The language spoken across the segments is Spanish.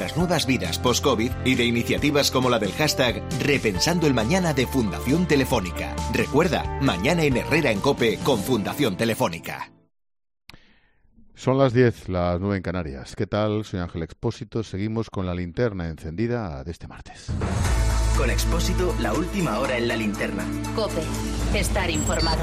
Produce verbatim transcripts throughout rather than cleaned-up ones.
las nuevas vidas post-COVID y de iniciativas como la del hashtag Repensando el Mañana de Fundación Telefónica. Recuerda, mañana en Herrera en COPE con Fundación Telefónica. Son las diez, las nueve en Canarias. ¿Qué tal? Soy Ángel Expósito. Seguimos con la linterna encendida de este martes. Con Expósito, la última hora en la linterna. COPE. Estar informado.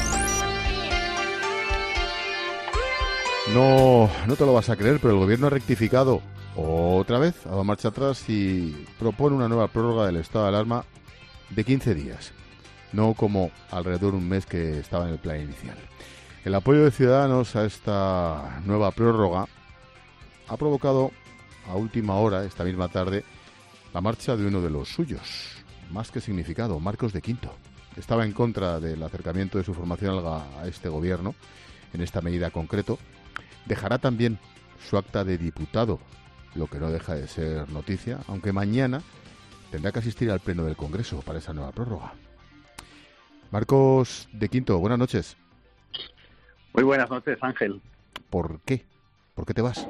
No, no te lo vas a creer, pero el gobierno ha rectificado otra vez, ha dado marcha atrás y propone una nueva prórroga del estado de alarma de quince días. No como alrededor de un mes que estaba en el plan inicial. El apoyo de Ciudadanos a esta nueva prórroga ha provocado a última hora, esta misma tarde, la marcha de uno de los suyos, más que significado, Marcos de Quinto. Estaba en contra del acercamiento de su formación a este gobierno, en esta medida concreto. Dejará también su acta de diputado, lo que no deja de ser noticia, aunque mañana tendrá que asistir al Pleno del Congreso para esa nueva prórroga. Marcos de Quinto, buenas noches. Muy buenas noches, Ángel. ¿Por qué? ¿Por qué te vas?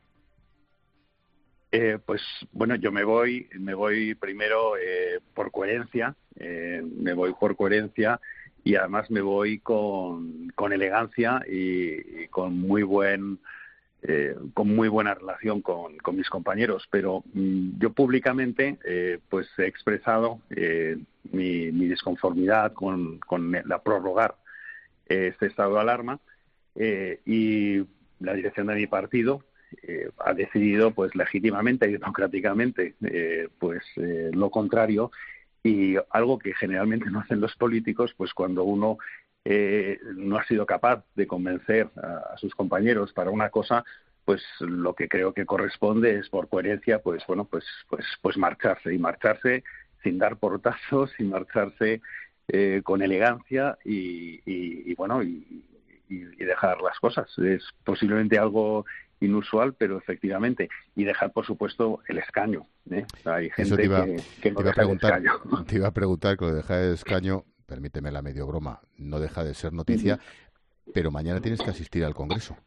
Eh, pues bueno, yo me voy, me voy primero eh, por coherencia, eh, me voy por coherencia y además me voy con, con elegancia y, y con muy buen, eh, con muy buena relación con, con mis compañeros. Pero mmm, yo públicamente, eh, pues he expresado eh, mi, mi disconformidad con, con la prorrogar eh, este estado de alarma. Eh, y la dirección de mi partido eh, ha decidido, pues legítimamente y democráticamente, eh, pues eh, lo contrario, y algo que generalmente no hacen los políticos, pues cuando uno eh, no ha sido capaz de convencer a, a sus compañeros para una cosa, pues lo que creo que corresponde es, por coherencia, pues bueno, pues pues pues marcharse y marcharse sin dar portazos, sin marcharse eh, con elegancia y, y, y bueno y Y, y dejar las cosas. Es posiblemente algo inusual, pero efectivamente, y dejar, por supuesto, el escaño. ¿eh? Hay gente Eso te iba, que, que no te iba a deja preguntar, el escaño. Te iba a preguntar que lo de dejar el escaño, permíteme la medio broma, no deja de ser noticia, uh-huh. Pero mañana tienes que asistir al Congreso.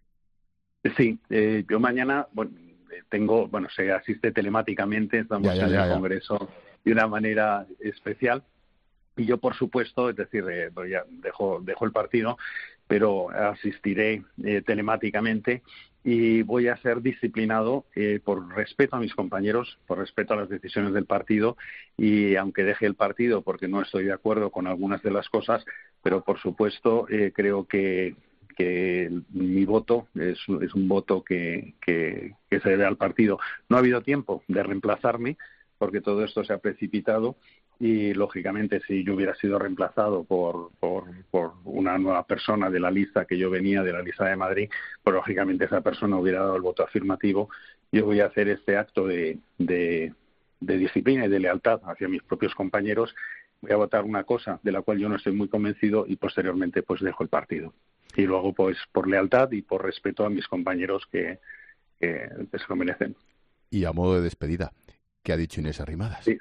Sí, eh, yo mañana, bueno, tengo, bueno, se asiste telemáticamente, estamos ya, ya, en ya, el ya. Congreso de una manera especial. Y yo, por supuesto, es decir, eh, ya dejo, dejo el partido, pero asistiré eh, telemáticamente y voy a ser disciplinado eh, por respeto a mis compañeros, por respeto a las decisiones del partido y aunque deje el partido porque no estoy de acuerdo con algunas de las cosas, pero por supuesto eh, creo que, que mi voto es, es un voto que, que, que se debe al partido. No ha habido tiempo de reemplazarme porque todo esto se ha precipitado. Y, lógicamente, si yo hubiera sido reemplazado por, por, por una nueva persona de la lista que yo venía, de la lista de Madrid, pues, lógicamente, esa persona hubiera dado el voto afirmativo. Yo voy a hacer este acto de, de, de disciplina y de lealtad hacia mis propios compañeros. Voy a votar una cosa de la cual yo no estoy muy convencido y, posteriormente, pues dejo el partido. Y luego, pues, por lealtad y por respeto a mis compañeros que, que, que se lo merecen. Y a modo de despedida, ¿qué ha dicho Inés Arrimadas? Sí.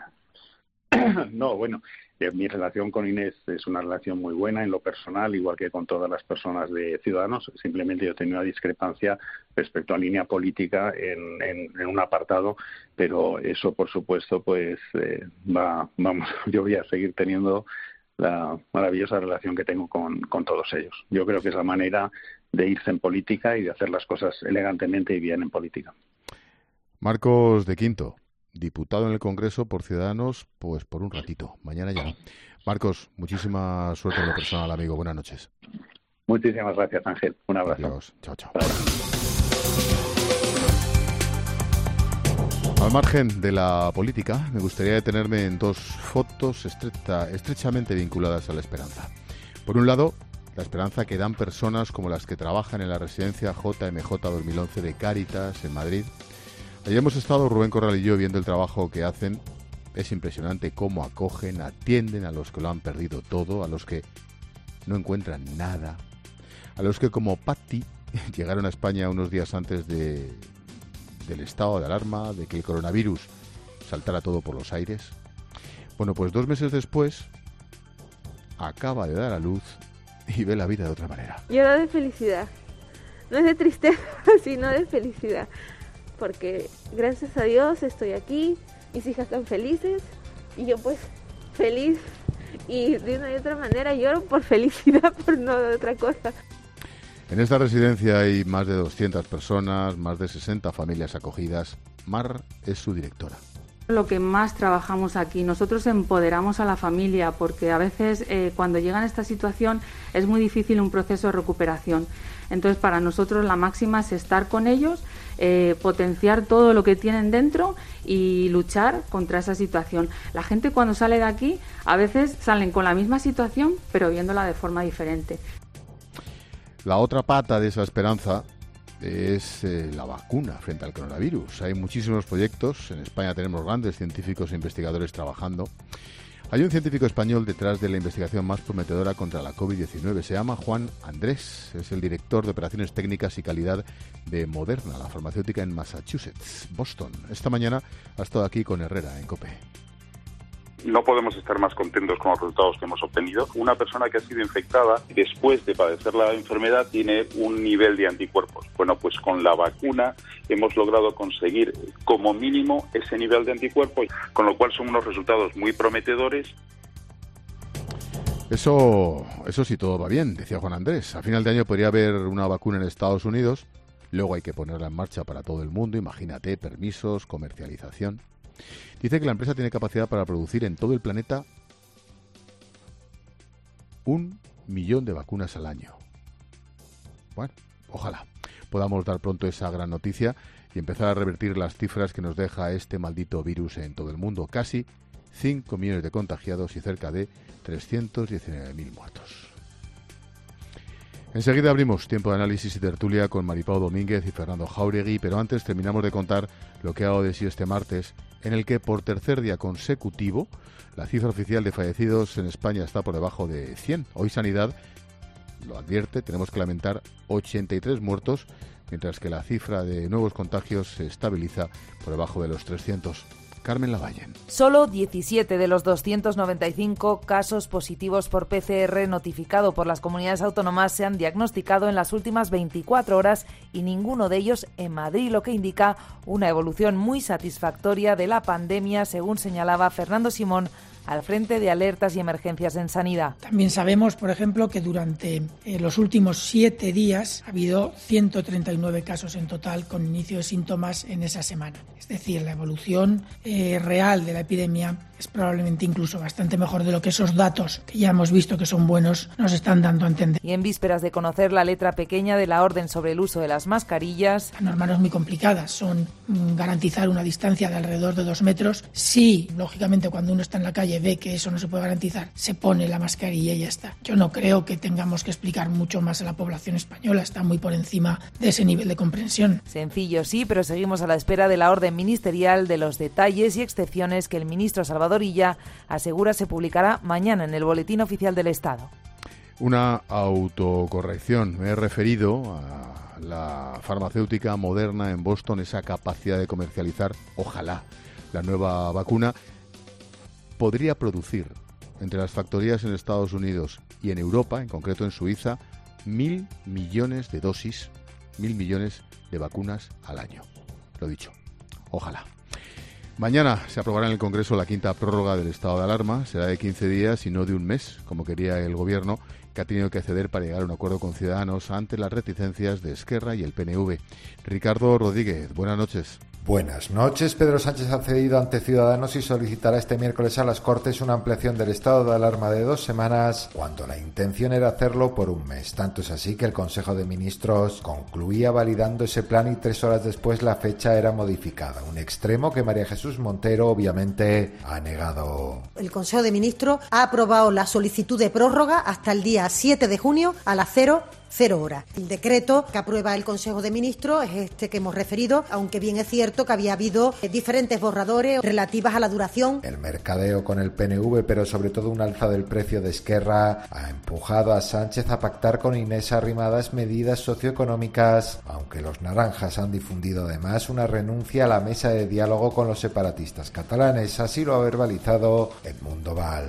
No, bueno, eh, mi relación con Inés es una relación muy buena en lo personal, igual que con todas las personas de Ciudadanos. Simplemente yo he tenido una discrepancia respecto a línea política en, en, en un apartado, pero eso, por supuesto, pues eh, va, vamos, yo voy a seguir teniendo la maravillosa relación que tengo con, con todos ellos. Yo creo que es la manera de irse en política y de hacer las cosas elegantemente y bien en política. Marcos de Quinto, diputado en el Congreso por Ciudadanos, pues por un ratito. Mañana ya no. Marcos, muchísima suerte en lo personal, amigo. Buenas noches. Muchísimas gracias, Ángel. Un abrazo. Adiós. Chao, chao. Al margen de la política, me gustaría detenerme en dos fotos estrecha, estrechamente vinculadas a la esperanza. Por un lado, la esperanza que dan personas como las que trabajan en la residencia J M J dos mil once de Cáritas, en Madrid. Allí hemos estado, Rubén Corral y yo, viendo el trabajo que hacen. Es impresionante cómo acogen, atienden a los que lo han perdido todo, a los que no encuentran nada, a los que, como Patti, llegaron a España unos días antes de, del estado de alarma, de que el coronavirus saltara todo por los aires. Bueno, pues dos meses después, acaba de dar a luz y ve la vida de otra manera. Lloro de felicidad, no es de tristeza, sino de felicidad. porque gracias a Dios estoy aquí, mis hijas están felices y yo pues feliz, y de una y otra manera lloro por felicidad, por no de otra cosa. En esta residencia hay más de doscientas personas, más de sesenta familias acogidas. Mar es su directora. Lo que más trabajamos aquí, nosotros empoderamos a la familia, porque a veces eh, cuando llegan a esta situación es muy difícil un proceso de recuperación. Entonces, para nosotros la máxima es estar con ellos, eh, potenciar todo lo que tienen dentro y luchar contra esa situación. La gente cuando sale de aquí, a veces salen con la misma situación, pero viéndola de forma diferente. La otra pata de esa esperanza es eh, la vacuna frente al coronavirus. Hay muchísimos proyectos. En España tenemos grandes científicos e investigadores trabajando. Hay un científico español detrás de la investigación más prometedora contra la covid diecinueve. Se llama Juan Andrés. Es el director de operaciones técnicas y calidad de Moderna, la farmacéutica en Massachusetts, Boston. Esta mañana ha estado aquí con Herrera en COPE. No podemos estar más contentos con los resultados que hemos obtenido. Una persona que ha sido infectada, después de padecer la enfermedad, tiene un nivel de anticuerpos. Bueno, pues con la vacuna hemos logrado conseguir como mínimo ese nivel de anticuerpos, con lo cual son unos resultados muy prometedores. Eso, eso sí, todo va bien, decía Juan Andrés. A final de año podría haber una vacuna en Estados Unidos, luego hay que ponerla en marcha para todo el mundo. Imagínate, permisos, comercialización. Dice que la empresa tiene capacidad para producir en todo el planeta un millón de vacunas al año. Bueno, ojalá podamos dar pronto esa gran noticia y empezar a revertir las cifras que nos deja este maldito virus en todo el mundo. Casi cinco millones de contagiados y cerca de trescientos diecinueve mil muertos. Enseguida abrimos tiempo de análisis y tertulia con Maripau Domínguez y Fernando Jáuregui, pero antes terminamos de contar lo que ha dado de sí este martes, en el que por tercer día consecutivo la cifra oficial de fallecidos en España está por debajo de cien. Hoy Sanidad lo advierte, tenemos que lamentar ochenta y tres muertos, mientras que la cifra de nuevos contagios se estabiliza por debajo de los trescientos. Carmen Lavallen. Solo diecisiete de los doscientos noventa y cinco casos positivos por P C R notificado por las comunidades autónomas se han diagnosticado en las últimas veinticuatro horas y ninguno de ellos en Madrid, lo que indica una evolución muy satisfactoria de la pandemia, según señalaba Fernando Simón, al frente de alertas y emergencias en sanidad. También sabemos, por ejemplo, que durante eh, los últimos siete días ha habido ciento treinta y nueve casos en total con inicio de síntomas en esa semana. Es decir, la evolución eh, real de la epidemia es probablemente incluso bastante mejor de lo que esos datos, que ya hemos visto que son buenos, nos están dando a entender. Y en vísperas de conocer la letra pequeña de la orden sobre el uso de las mascarillas... La norma no es muy complicada, son mm, garantizar una distancia de alrededor de dos metros. Sí, lógicamente, cuando uno está en la calle ve que eso no se puede garantizar, se pone la mascarilla y ya está. Yo no creo que tengamos que explicar mucho más a la población española, está muy por encima de ese nivel de comprensión. Sencillo, sí, pero seguimos a la espera de la orden ministerial, de los detalles y excepciones que el ministro Salvador Illa asegura se publicará mañana en el Boletín Oficial del Estado. Una autocorrección. Me he referido a la farmacéutica Moderna en Boston, esa capacidad de comercializar, ojalá, la nueva vacuna. Podría producir entre las factorías en Estados Unidos y en Europa, en concreto en Suiza, mil millones de dosis, mil millones de vacunas al año. Lo dicho, ojalá. Mañana se aprobará en el Congreso la quinta prórroga del estado de alarma. Será de quince días y no de un mes, como quería el Gobierno, que ha tenido que ceder para llegar a un acuerdo con Ciudadanos ante las reticencias de Esquerra y el P N V. Ricardo Rodríguez, buenas noches. Buenas noches. Pedro Sánchez ha cedido ante Ciudadanos y solicitará este miércoles a las Cortes una ampliación del estado de alarma de dos semanas, cuando la intención era hacerlo por un mes. Tanto es así que el Consejo de Ministros concluía validando ese plan y tres horas después la fecha era modificada. Un extremo que María Jesús Montero obviamente ha negado. El Consejo de Ministros ha aprobado la solicitud de prórroga hasta el día siete de junio a las cero cero horas. El decreto que aprueba el Consejo de Ministros es este que hemos referido, aunque bien es cierto que había habido diferentes borradores relativas a la duración. El mercadeo con el P N V, pero sobre todo un alza del precio de Esquerra, ha empujado a Sánchez a pactar con Inés Arrimadas medidas socioeconómicas, aunque los naranjas han difundido además una renuncia a la mesa de diálogo con los separatistas catalanes. Así lo ha verbalizado Edmundo Val.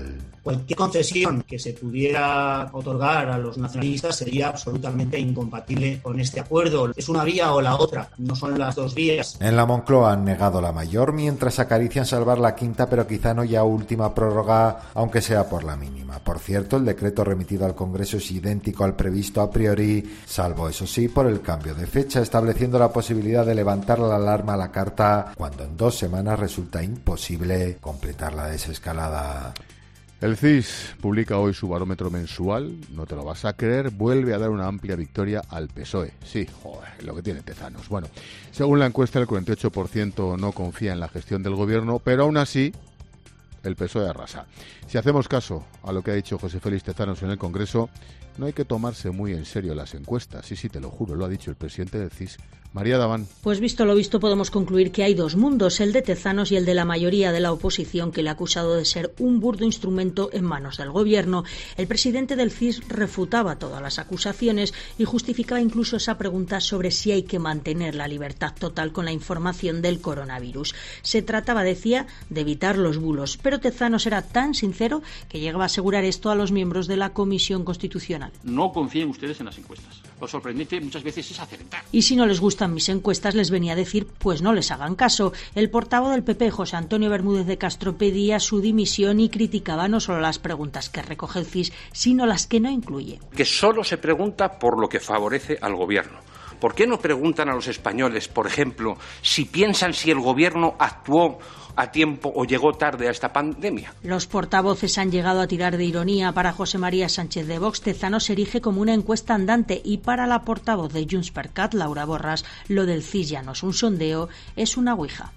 Cualquier concesión que se pudiera otorgar a los nacionalistas sería absolutamente incompatible con este acuerdo. Es una vía o la otra, no son las dos vías. En la Moncloa han negado la mayor, mientras acarician salvar la quinta, pero quizá no ya última prórroga, aunque sea por la mínima. Por cierto, el decreto remitido al Congreso es idéntico al previsto a priori, salvo eso sí por el cambio de fecha, estableciendo la posibilidad de levantar la alarma a la carta cuando en dos semanas resulta imposible completar la desescalada. El C I S publica hoy su barómetro mensual, no te lo vas a creer, vuelve a dar una amplia victoria al P S O E. Sí, joder, lo que tiene Tezanos. Bueno, según la encuesta, el cuarenta y ocho por ciento no confía en la gestión del gobierno, pero aún así el P S O E arrasa. Si hacemos caso a lo que ha dicho José Félix Tezanos en el Congreso, no hay que tomarse muy en serio las encuestas. Sí, sí, te lo juro, lo ha dicho el presidente del C I S. María Daván. Pues visto lo visto podemos concluir que hay dos mundos, el de Tezanos y el de la mayoría de la oposición, que le ha acusado de ser un burdo instrumento en manos del gobierno. El presidente del C I S refutaba todas las acusaciones y justificaba incluso esa pregunta sobre si hay que mantener la libertad total con la información del coronavirus. Se trataba, decía, de evitar los bulos, pero Tezanos era tan sincero que llegaba a asegurar esto a los miembros de la Comisión Constitucional. No confíen ustedes en las encuestas. Lo sorprendente muchas veces es acertar. Y si no les gustan mis encuestas, les venía a decir, pues no les hagan caso. El portavoz del P P, José Antonio Bermúdez de Castro, pedía su dimisión y criticaba no solo las preguntas que recoge el C I S, sino las que no incluye. Que solo se pregunta por lo que favorece al gobierno. ¿Por qué no preguntan a los españoles, por ejemplo, si piensan si el gobierno actuó a tiempo o llegó tarde a esta pandemia? Los portavoces han llegado a tirar de ironía. Para José María Sánchez de Vox, Tezanos se erige como una encuesta andante, y para la portavoz de Junts per Cat, Laura Borras, lo del C I S ya no es un sondeo, es una ouija.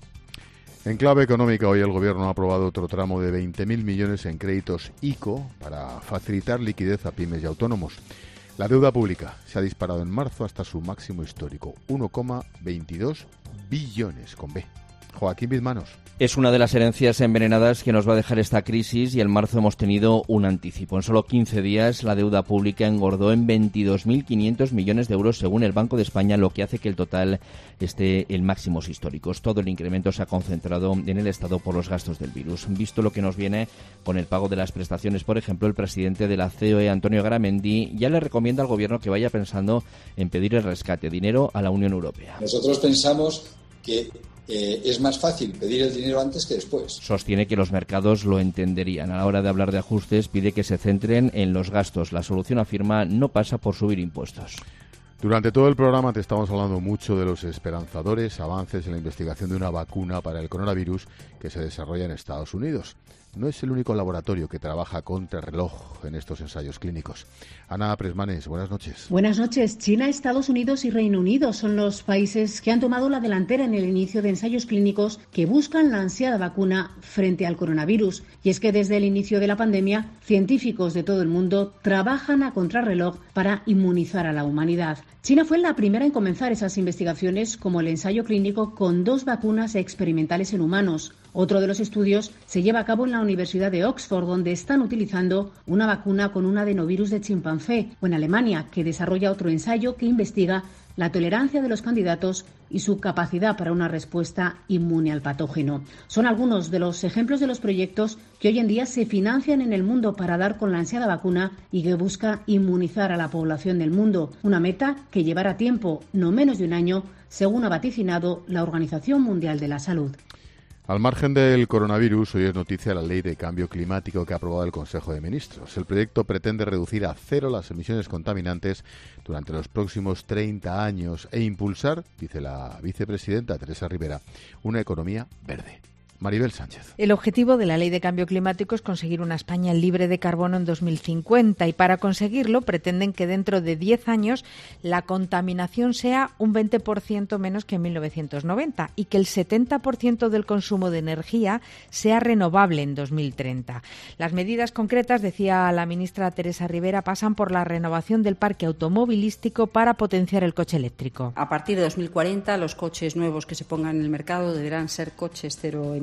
En clave económica, hoy el Gobierno ha aprobado otro tramo de veinte mil millones en créditos ICO para facilitar liquidez a pymes y autónomos. La deuda pública se ha disparado en marzo hasta su máximo histórico, uno coma veintidós billones con B. Joaquín Bizmanos. Es una de las herencias envenenadas que nos va a dejar esta crisis, y en marzo hemos tenido un anticipo. En solo quince días la deuda pública engordó en veintidós mil quinientos millones de euros según el Banco de España, lo que hace que el total esté en máximos históricos. Todo el incremento se ha concentrado en el Estado por los gastos del virus. Visto lo que nos viene con el pago de las prestaciones, por ejemplo, el presidente de la C O E, Antonio Garamendi, ya le recomienda al Gobierno que vaya pensando en pedir el rescate, dinero a la Unión Europea. Nosotros pensamos que Eh, es más fácil pedir el dinero antes que después. Sostiene que los mercados lo entenderían. A la hora de hablar de ajustes, pide que se centren en los gastos. La solución, afirma, no pasa por subir impuestos. Durante todo el programa te estamos hablando mucho de los esperanzadores avances en la investigación de una vacuna para el coronavirus que se desarrolla en Estados Unidos. No es el único laboratorio que trabaja contra reloj en estos ensayos clínicos. Ana Presmanes, buenas noches. Buenas noches. China, Estados Unidos y Reino Unido son los países que han tomado la delantera en el inicio de ensayos clínicos que buscan la ansiada vacuna frente al coronavirus. Y es que desde el inicio de la pandemia, científicos de todo el mundo trabajan a contrarreloj para inmunizar a la humanidad. China fue la primera en comenzar esas investigaciones, como el ensayo clínico con dos vacunas experimentales en humanos. Otro de los estudios se lleva a cabo en la Universidad de Oxford, donde están utilizando una vacuna con un adenovirus de chimpancé, o en Alemania, que desarrolla otro ensayo que investiga la tolerancia de los candidatos y su capacidad para una respuesta inmune al patógeno. Son algunos de los ejemplos de los proyectos que hoy en día se financian en el mundo para dar con la ansiada vacuna y que busca inmunizar a la población del mundo. Una meta que llevará tiempo, no menos de un año, según ha vaticinado la Organización Mundial de la Salud. Al margen del coronavirus, hoy es noticia la Ley de Cambio Climático que ha aprobado el Consejo de Ministros. El proyecto pretende reducir a cero las emisiones contaminantes durante los próximos treinta años e impulsar, dice la vicepresidenta Teresa Rivera, una economía verde. Maribel Sánchez. El objetivo de la Ley de Cambio Climático es conseguir una España libre de carbono en dos mil cincuenta, y para conseguirlo pretenden que dentro de diez años la contaminación sea un veinte por ciento menos que en mil novecientos noventa y que el setenta por ciento del consumo de energía sea renovable en dos mil treinta. Las medidas concretas, decía la ministra Teresa Rivera, pasan por la renovación del parque automovilístico para potenciar el coche eléctrico. A partir de dos mil cuarenta, los coches nuevos que se pongan en el mercado deberán ser coches cero emisiones.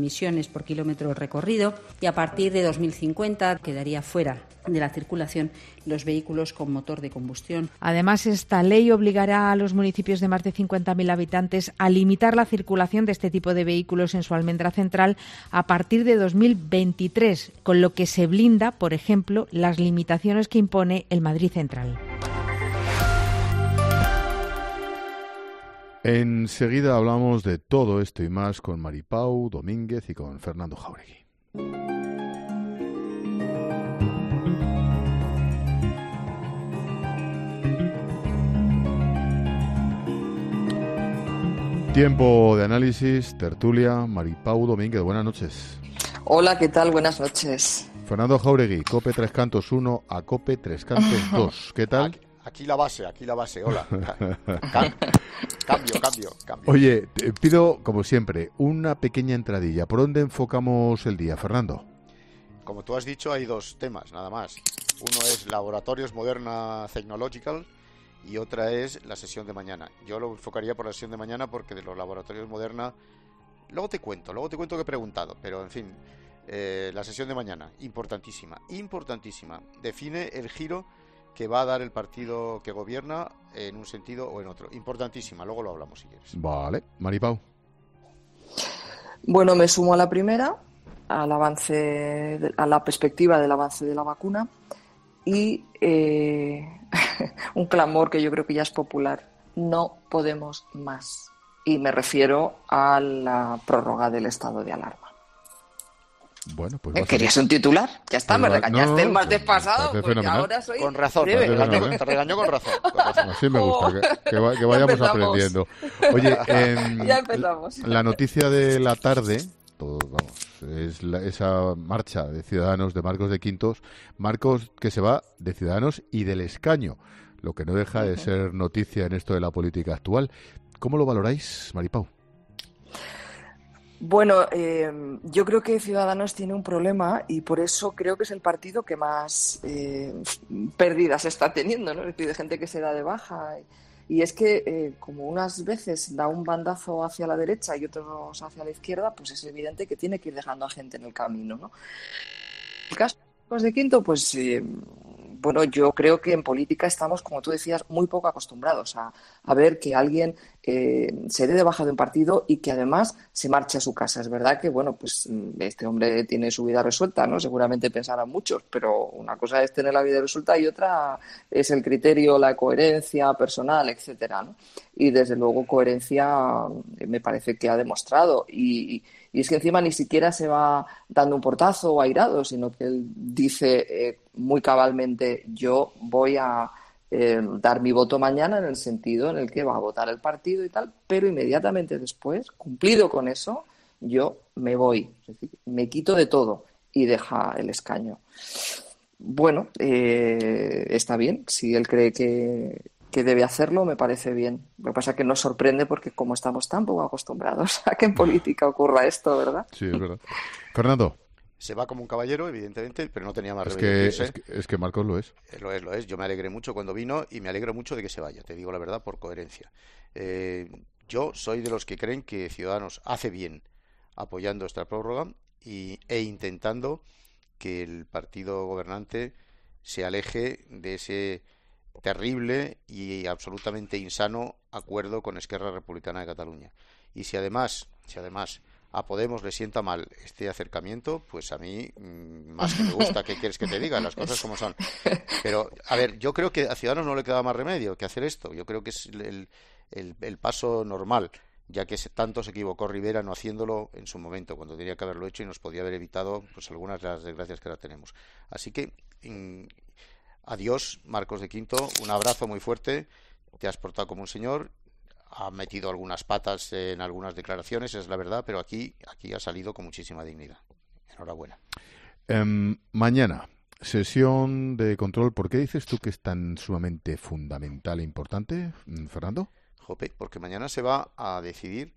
emisiones por kilómetro recorrido y a partir de dos mil cincuenta quedaría fuera de la circulación los vehículos con motor de combustión. Además, esta ley obligará a los municipios de más de cincuenta mil habitantes a limitar la circulación de este tipo de vehículos en su almendra central a partir de dos mil veintitrés, con lo que se blinda, por ejemplo, las limitaciones que impone el Madrid Central. Enseguida hablamos de todo esto y más con Maripau Domínguez y con Fernando Jáuregui. Tiempo de análisis, tertulia, Maripau Domínguez, buenas noches. Hola, ¿qué tal? Buenas noches. Fernando Jáuregui, COPE Tres Cantos uno a COPE Tres Cantos dos, ¿qué tal? Aquí, aquí la base, aquí la base, hola. Cambio, cambio, cambio. Oye, te pido, como siempre, una pequeña entradilla. ¿Por dónde enfocamos el día, Fernando? Como tú has dicho, hay dos temas, nada más. Uno es Laboratorios Moderna Technological y otra es la sesión de mañana. Yo lo enfocaría por la sesión de mañana porque de los laboratorios Moderna, luego te cuento, luego te cuento que he preguntado, pero en fin, eh, la sesión de mañana, importantísima, importantísima. Define el giro que va a dar el partido que gobierna en un sentido o en otro. Importantísima, luego lo hablamos si quieres. Vale, Maripau. Bueno, me sumo a la primera, al avance, a la perspectiva del avance de la vacuna y eh, un clamor que yo creo que ya es popular. No podemos más. Y me refiero a la prórroga del estado de alarma. Bueno, pues ¿Querías un titular? Ya está, me regañaste no, el martes pasado, porque fenomenal. Ahora soy con razón, te regañó, te regañó con razón. Con razón. Así me gusta, que, que, que vayamos aprendiendo. Oye, eh, ya empezamos. La noticia de la tarde, todo, vamos, es la, esa marcha de Ciudadanos de Marcos de Quintos, Marcos que se va de Ciudadanos y del escaño, lo que no deja de ser noticia en esto de la política actual. ¿Cómo lo valoráis, Maripau? Bueno, eh, yo creo que Ciudadanos tiene un problema y por eso creo que es el partido que más eh, pérdidas está teniendo, ¿no? Es decir, de gente que se da de baja. Y es que, eh, como unas veces da un bandazo hacia la derecha y otros hacia la izquierda, pues es evidente que tiene que ir dejando a gente en el camino, ¿no? En el caso de Quinto, pues... Eh, Bueno, yo creo que en política estamos, como tú decías, muy poco acostumbrados a, a ver que alguien eh, se dé de baja de un partido y que además se marche a su casa. Es verdad que, bueno, pues este hombre tiene su vida resuelta, ¿no? Seguramente pensarán muchos, pero una cosa es tener la vida resuelta y otra es el criterio, la coherencia personal, etcétera, ¿no? Y desde luego coherencia me parece que ha demostrado y, y es que encima ni siquiera se va dando un portazo o airado, sino que él dice eh, muy cabalmente: yo voy a eh, dar mi voto mañana, en el sentido en el que va a votar el partido y tal, pero inmediatamente después, cumplido con eso, yo me voy, es decir, me quito de todo y deja el escaño. Bueno, eh, está bien, si él cree que, que debe hacerlo, me parece bien. Lo que pasa es que nos sorprende porque como estamos tan poco acostumbrados a que en política ocurra esto, ¿verdad? Sí, es verdad. Fernando. Se va como un caballero, evidentemente, pero no tenía más es remedio que, que irse. Es que, es que Marcos lo es. Lo es, lo es. Yo me alegré mucho cuando vino y me alegro mucho de que se vaya, te digo la verdad, por coherencia. Eh, yo soy de los que creen que Ciudadanos hace bien apoyando esta prórroga y, e intentando que el partido gobernante se aleje de ese terrible y absolutamente insano acuerdo con Esquerra Republicana de Cataluña. Y si además, si además a Podemos le sienta mal este acercamiento, pues a mí más que me gusta. ¿Qué quieres que te diga? Las cosas como son. Pero, a ver, yo creo que a Ciudadanos no le queda más remedio que hacer esto. Yo creo que es el, el, el paso normal, ya que tanto se equivocó Rivera no haciéndolo en su momento, cuando tenía que haberlo hecho y nos podía haber evitado pues algunas de las desgracias que ahora tenemos. Así que, in, adiós, Marcos de Quinto, un abrazo muy fuerte, te has portado como un señor. Ha metido algunas patas en algunas declaraciones, es la verdad, pero aquí, aquí ha salido con muchísima dignidad. Enhorabuena. Um, mañana, sesión de control. ¿Por qué dices tú que es tan sumamente fundamental e importante, Fernando? Jope, porque mañana se va a decidir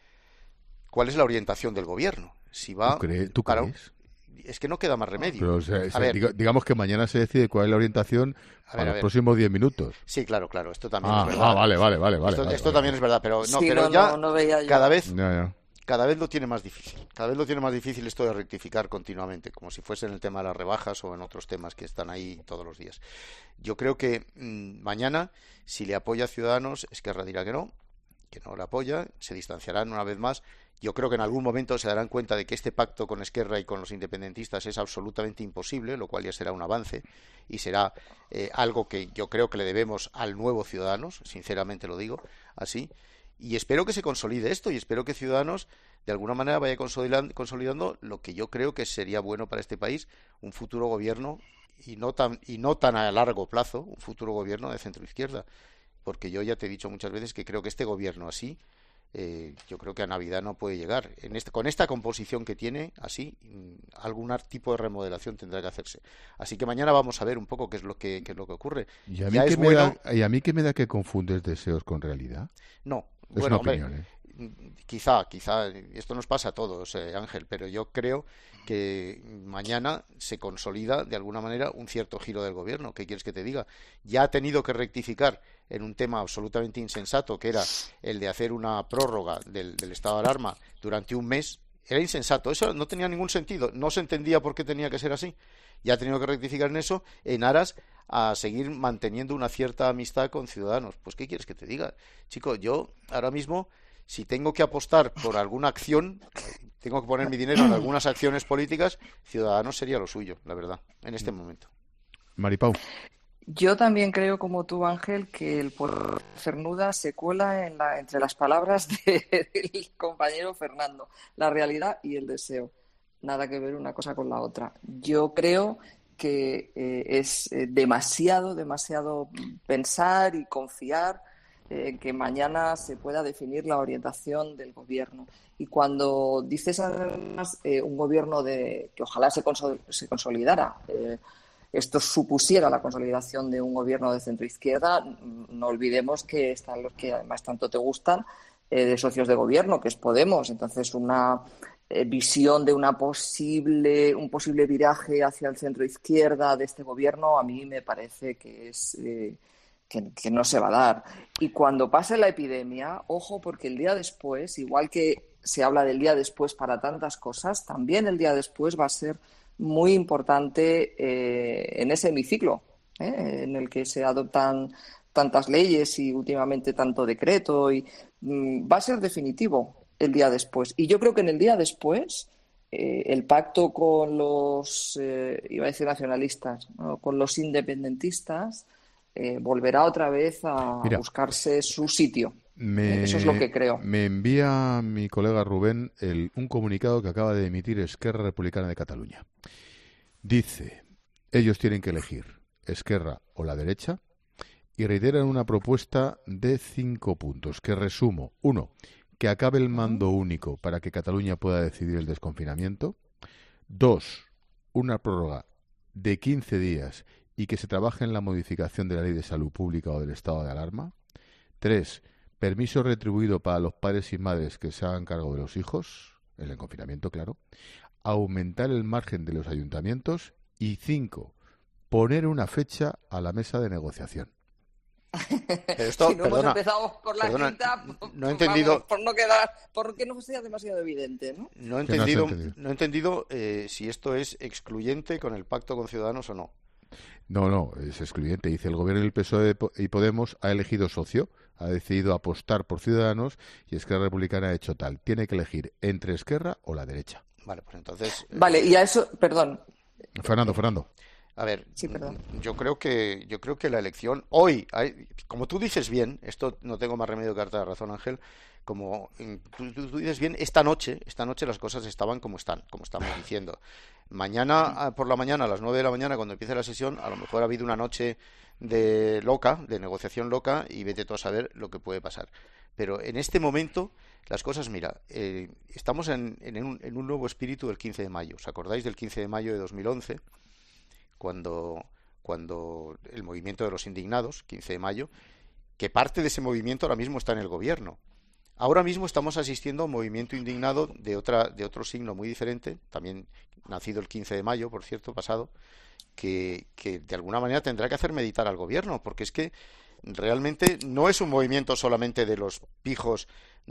cuál es la orientación del gobierno. Si va ¿Tú, crees, ¿tú para... crees? Es que no queda más remedio. Pero, o sea, o sea, ver, diga, digamos que mañana se decide cuál es la orientación a para ver, los próximos diez minutos. Sí, claro, claro. Esto también ah, es verdad. Ah, vale, vale, vale. Esto, vale, esto vale, también vale. es verdad, pero no, sí, pero no, ya no, no veía yo. cada vez, ya, ya. cada vez lo tiene más difícil. Cada vez lo tiene más difícil esto de rectificar continuamente, como si fuese en el tema de las rebajas o en otros temas que están ahí todos los días. Yo creo que mmm, mañana, si le apoya a Ciudadanos, Esquerra dirá que no, que no le apoya, se distanciarán una vez más. Yo creo que en algún momento se darán cuenta de que este pacto con Esquerra y con los independentistas es absolutamente imposible, lo cual ya será un avance y será eh, algo que yo creo que le debemos al nuevo Ciudadanos, sinceramente lo digo así, y espero que se consolide esto y espero que Ciudadanos de alguna manera vaya consolidando, consolidando lo que yo creo que sería bueno para este país, un futuro gobierno y no tan, y no tan a largo plazo, un futuro gobierno de centro-izquierda, porque yo ya te he dicho muchas veces que creo que este gobierno así, Eh, yo creo que a Navidad no puede llegar. En este, con esta composición que tiene, así, algún tipo de remodelación tendrá que hacerse. Así que mañana vamos a ver un poco qué es lo que, qué es lo que ocurre. ¿Y a, mí ya que es me bueno... da, ¿Y a mí qué me da que confundes deseos con realidad? No, es bueno, una opinión, hombre, ¿eh? quizá, quizá, esto nos pasa a todos, eh, Ángel, pero yo creo que mañana se consolida de alguna manera un cierto giro del gobierno. ¿Qué quieres que te diga? Ya ha tenido que rectificar en un tema absolutamente insensato, que era el de hacer una prórroga del, del estado de alarma durante un mes. Era insensato, eso no tenía ningún sentido, no se entendía por qué tenía que ser así. Ya ha tenido que rectificar en eso en aras a seguir manteniendo una cierta amistad con Ciudadanos. Pues ¿qué quieres que te diga? Chico, yo ahora mismo, si tengo que apostar por alguna acción, tengo que poner mi dinero en algunas acciones políticas, Ciudadanos sería lo suyo, la verdad, en este momento. Maripau. Yo también creo, como tú, Ángel, que el poder Cernuda se cuela en la, entre las palabras de, del compañero Fernando, la realidad y el deseo. Nada que ver una cosa con la otra. Yo creo que eh, es eh, demasiado, demasiado pensar y confiar en eh, que mañana se pueda definir la orientación del gobierno. Y cuando dices además eh, un gobierno de que ojalá se, consol- se consolidara, eh, esto supusiera la consolidación de un gobierno de centro-izquierda, no olvidemos que están los que además tanto te gustan, eh, de socios de gobierno, que es Podemos. Entonces, una eh, visión de una posible un posible viraje hacia el centro-izquierda de este gobierno a mí me parece que es eh, que, que no se va a dar. Y cuando pase la epidemia, ojo, porque el día después, igual que se habla del día después para tantas cosas, también el día después va a ser muy importante eh, en ese hemiciclo, ¿eh? En el que se adoptan tantas leyes y últimamente tanto decreto, y mm, va a ser definitivo el día después. Y yo creo que en el día después eh, el pacto con los, eh, iba a decir nacionalistas, ¿no? Con los independentistas eh, volverá otra vez a Mira, buscarse su sitio. Me, Eso es lo que creo. Me envía mi colega Rubén el, un comunicado que acaba de emitir Esquerra Republicana de Cataluña. Dice, ellos tienen que elegir Esquerra o la derecha y reiteran una propuesta de cinco puntos que resumo. Uno, que acabe el mando único para que Cataluña pueda decidir el desconfinamiento. Dos, una prórroga de quince días y que se trabaje en la modificación de la ley de salud pública o del estado de alarma. Tres, permiso retribuido para los padres y madres que se hagan cargo de los hijos, en el confinamiento, claro. Aumentar el margen de los ayuntamientos. Y cinco, poner una fecha a la mesa de negociación. Pero esto, si no perdona, hemos empezado por la perdona, quinta, por, no he entendido, vamos, por no quedar, porque no sea demasiado evidente, ¿no? No he entendido, no, entendido? no he entendido eh, si esto es excluyente con el pacto con Ciudadanos o no. No, no, es excluyente. Dice, el gobierno del P S O E y Podemos ha elegido socio, ha decidido apostar por Ciudadanos y Esquerra Republicana ha hecho tal. Tiene que elegir entre Esquerra o la derecha. Vale, pues entonces... Vale, y a eso, perdón. Fernando, Fernando. A ver, sí, perdón. yo creo que yo creo que la elección hoy, hay, como tú dices bien, esto no tengo más remedio que darte la razón, Ángel, como tú, tú, tú dices bien, esta noche, esta noche las cosas estaban como están, como estamos diciendo. Mañana por la mañana, a las nueve de la mañana, cuando empiece la sesión, a lo mejor ha habido una noche de loca, de negociación loca, y vete tú a saber lo que puede pasar. Pero en este momento, las cosas, mira, eh, estamos en, en, un, en un nuevo espíritu del quince de mayo. ¿Os acordáis del quince de mayo de dos mil once? Cuando, cuando el movimiento de los indignados, quince de mayo, que parte de ese movimiento ahora mismo está en el gobierno. Ahora mismo estamos asistiendo a un movimiento indignado de otra de otro signo muy diferente, también nacido el quince de mayo, por cierto, pasado, que, que de alguna manera tendrá que hacer meditar al gobierno, porque es que realmente no es un movimiento solamente de los pijos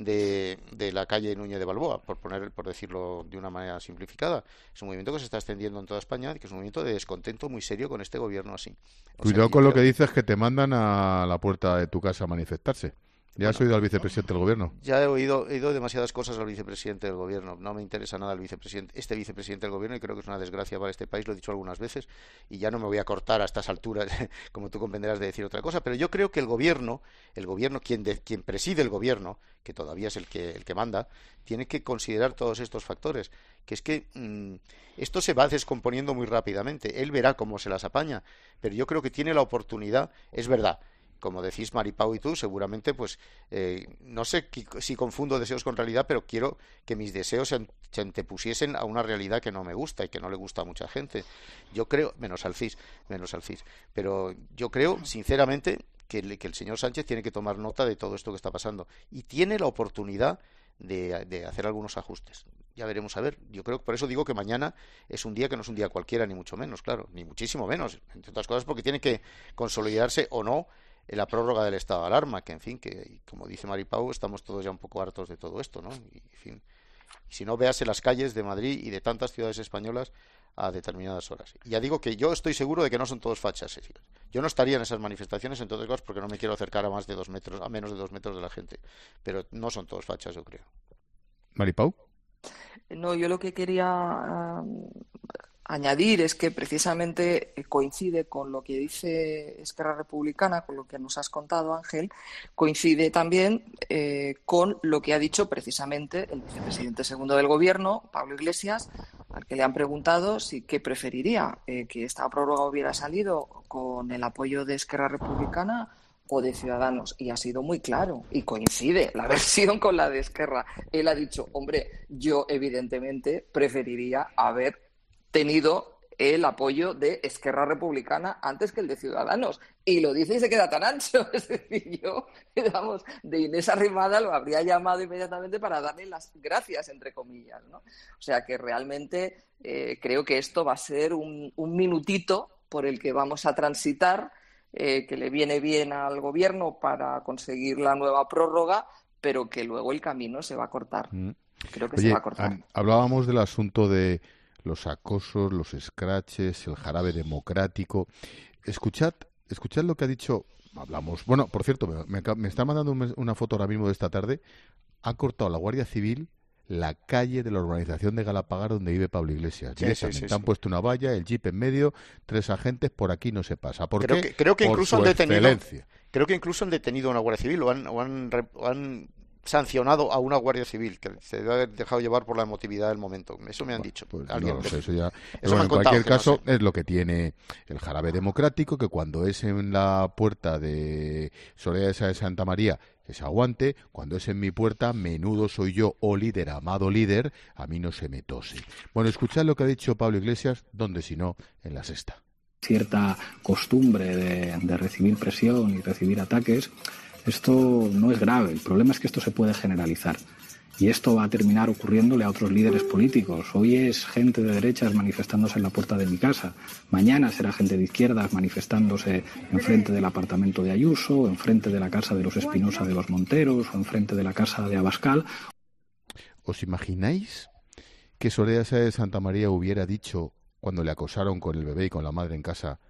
de, de la calle Núñez de Balboa, por poner, por decirlo de una manera simplificada. Es un movimiento que se está extendiendo en toda España, que es un movimiento de descontento muy serio con este gobierno así. O Cuidado sea, con creo... lo que dices, que te mandan a la puerta de tu casa a manifestarse. ¿Ya bueno, has oído al vicepresidente del gobierno? Ya he oído, he oído demasiadas cosas al vicepresidente del gobierno. No me interesa nada el vicepresidente, este vicepresidente del gobierno, y creo que es una desgracia para este país, lo he dicho algunas veces, y ya no me voy a cortar a estas alturas, como tú comprenderás, de decir otra cosa, pero yo creo que el gobierno, el gobierno, quien, de, quien preside el gobierno, que todavía es el que, el que manda, tiene que considerar todos estos factores, que es que mmm, esto se va descomponiendo muy rápidamente. Él verá cómo se las apaña, pero yo creo que tiene la oportunidad, es verdad. Como decís Maripau y tú, seguramente, pues, eh, no sé si confundo deseos con realidad, pero quiero que mis deseos se, se antepusiesen a una realidad que no me gusta y que no le gusta a mucha gente. Yo creo, menos al C I S, menos al C I S, pero yo creo, sinceramente, que el, que el señor Sánchez tiene que tomar nota de todo esto que está pasando y tiene la oportunidad de, de hacer algunos ajustes. Ya veremos a ver. Yo creo que por eso digo que mañana es un día que no es un día cualquiera, ni mucho menos, claro, ni muchísimo menos, entre otras cosas porque tiene que consolidarse o no en la prórroga del estado de alarma, que en fin, que como dice Maripau, estamos todos ya un poco hartos de todo esto, ¿no? Y, en fin, y si no, véase las calles de Madrid y de tantas ciudades españolas a determinadas horas. Y ya digo que yo estoy seguro de que no son todos fachas, ¿eh? Yo no estaría en esas manifestaciones, entre otras cosas, porque no me quiero acercar a más de dos metros, a menos de dos metros de la gente, pero no son todos fachas, yo creo. Maripau. No, yo lo que quería uh, añadir es que precisamente coincide con lo que dice Esquerra Republicana, con lo que nos has contado, Ángel, coincide también eh, con lo que ha dicho precisamente el vicepresidente segundo del Gobierno, Pablo Iglesias, al que le han preguntado si qué preferiría, eh, que esta prórroga hubiera salido con el apoyo de Esquerra Republicana o de Ciudadanos, y ha sido muy claro, y coincide la versión con la de Esquerra. Él ha dicho, hombre, yo evidentemente preferiría haber tenido el apoyo de Esquerra Republicana antes que el de Ciudadanos, y lo dice y se queda tan ancho. Es decir, yo, digamos, de Inés Arrimadas lo habría llamado inmediatamente para darle las gracias, entre comillas, ¿no? O sea que realmente eh, creo que esto va a ser un, un minutito por el que vamos a transitar, eh, que le viene bien al Gobierno para conseguir la nueva prórroga, pero que luego el camino se va a cortar. Mm. Creo que Oye, se va a cortar. A, hablábamos del asunto de los acosos, los scratches, el jarabe democrático. Escuchad, escuchad lo que ha dicho. Hablamos. Bueno, por cierto, me, me, me está mandando un, una foto ahora mismo de esta tarde. Ha cortado la Guardia Civil la calle de la urbanización de Galapagar donde vive Pablo Iglesias. Sí, Directamente. sí, sí, han sí. puesto una valla, el jeep en medio, tres agentes, por aquí no se pasa. ¿Por creo qué? Que, creo que por incluso su han detenido. excelencia. Creo que incluso han detenido a una Guardia Civil o han, o han, o han sancionado a una Guardia Civil que se debe haber dejado llevar por la emotividad del momento. Eso me han dicho. Pues Alguien no lo de... sé, eso ya... Eso bueno, me en contado, cualquier caso, no sé. es lo que tiene el jarabe democrático, que cuando es en la puerta de Soraya de Santa María, que se aguante; cuando es en mi puerta, menudo soy yo, oh líder, amado líder, a mí no se me tose. Bueno, escuchad lo que ha dicho Pablo Iglesias, donde si no, en La Sexta. Cierta costumbre de, de recibir presión y recibir ataques, esto no es grave. El problema es que esto se puede generalizar. Y esto va a terminar ocurriéndole a otros líderes políticos. Hoy es gente de derechas manifestándose en la puerta de mi casa. Mañana será gente de izquierdas manifestándose enfrente del apartamento de Ayuso, enfrente de la casa de los Espinosa de los Monteros o enfrente de la casa de Abascal. ¿Os imagináis que Soraya de Santa María hubiera dicho, cuando le acosaron con el bebé y con la madre en casa,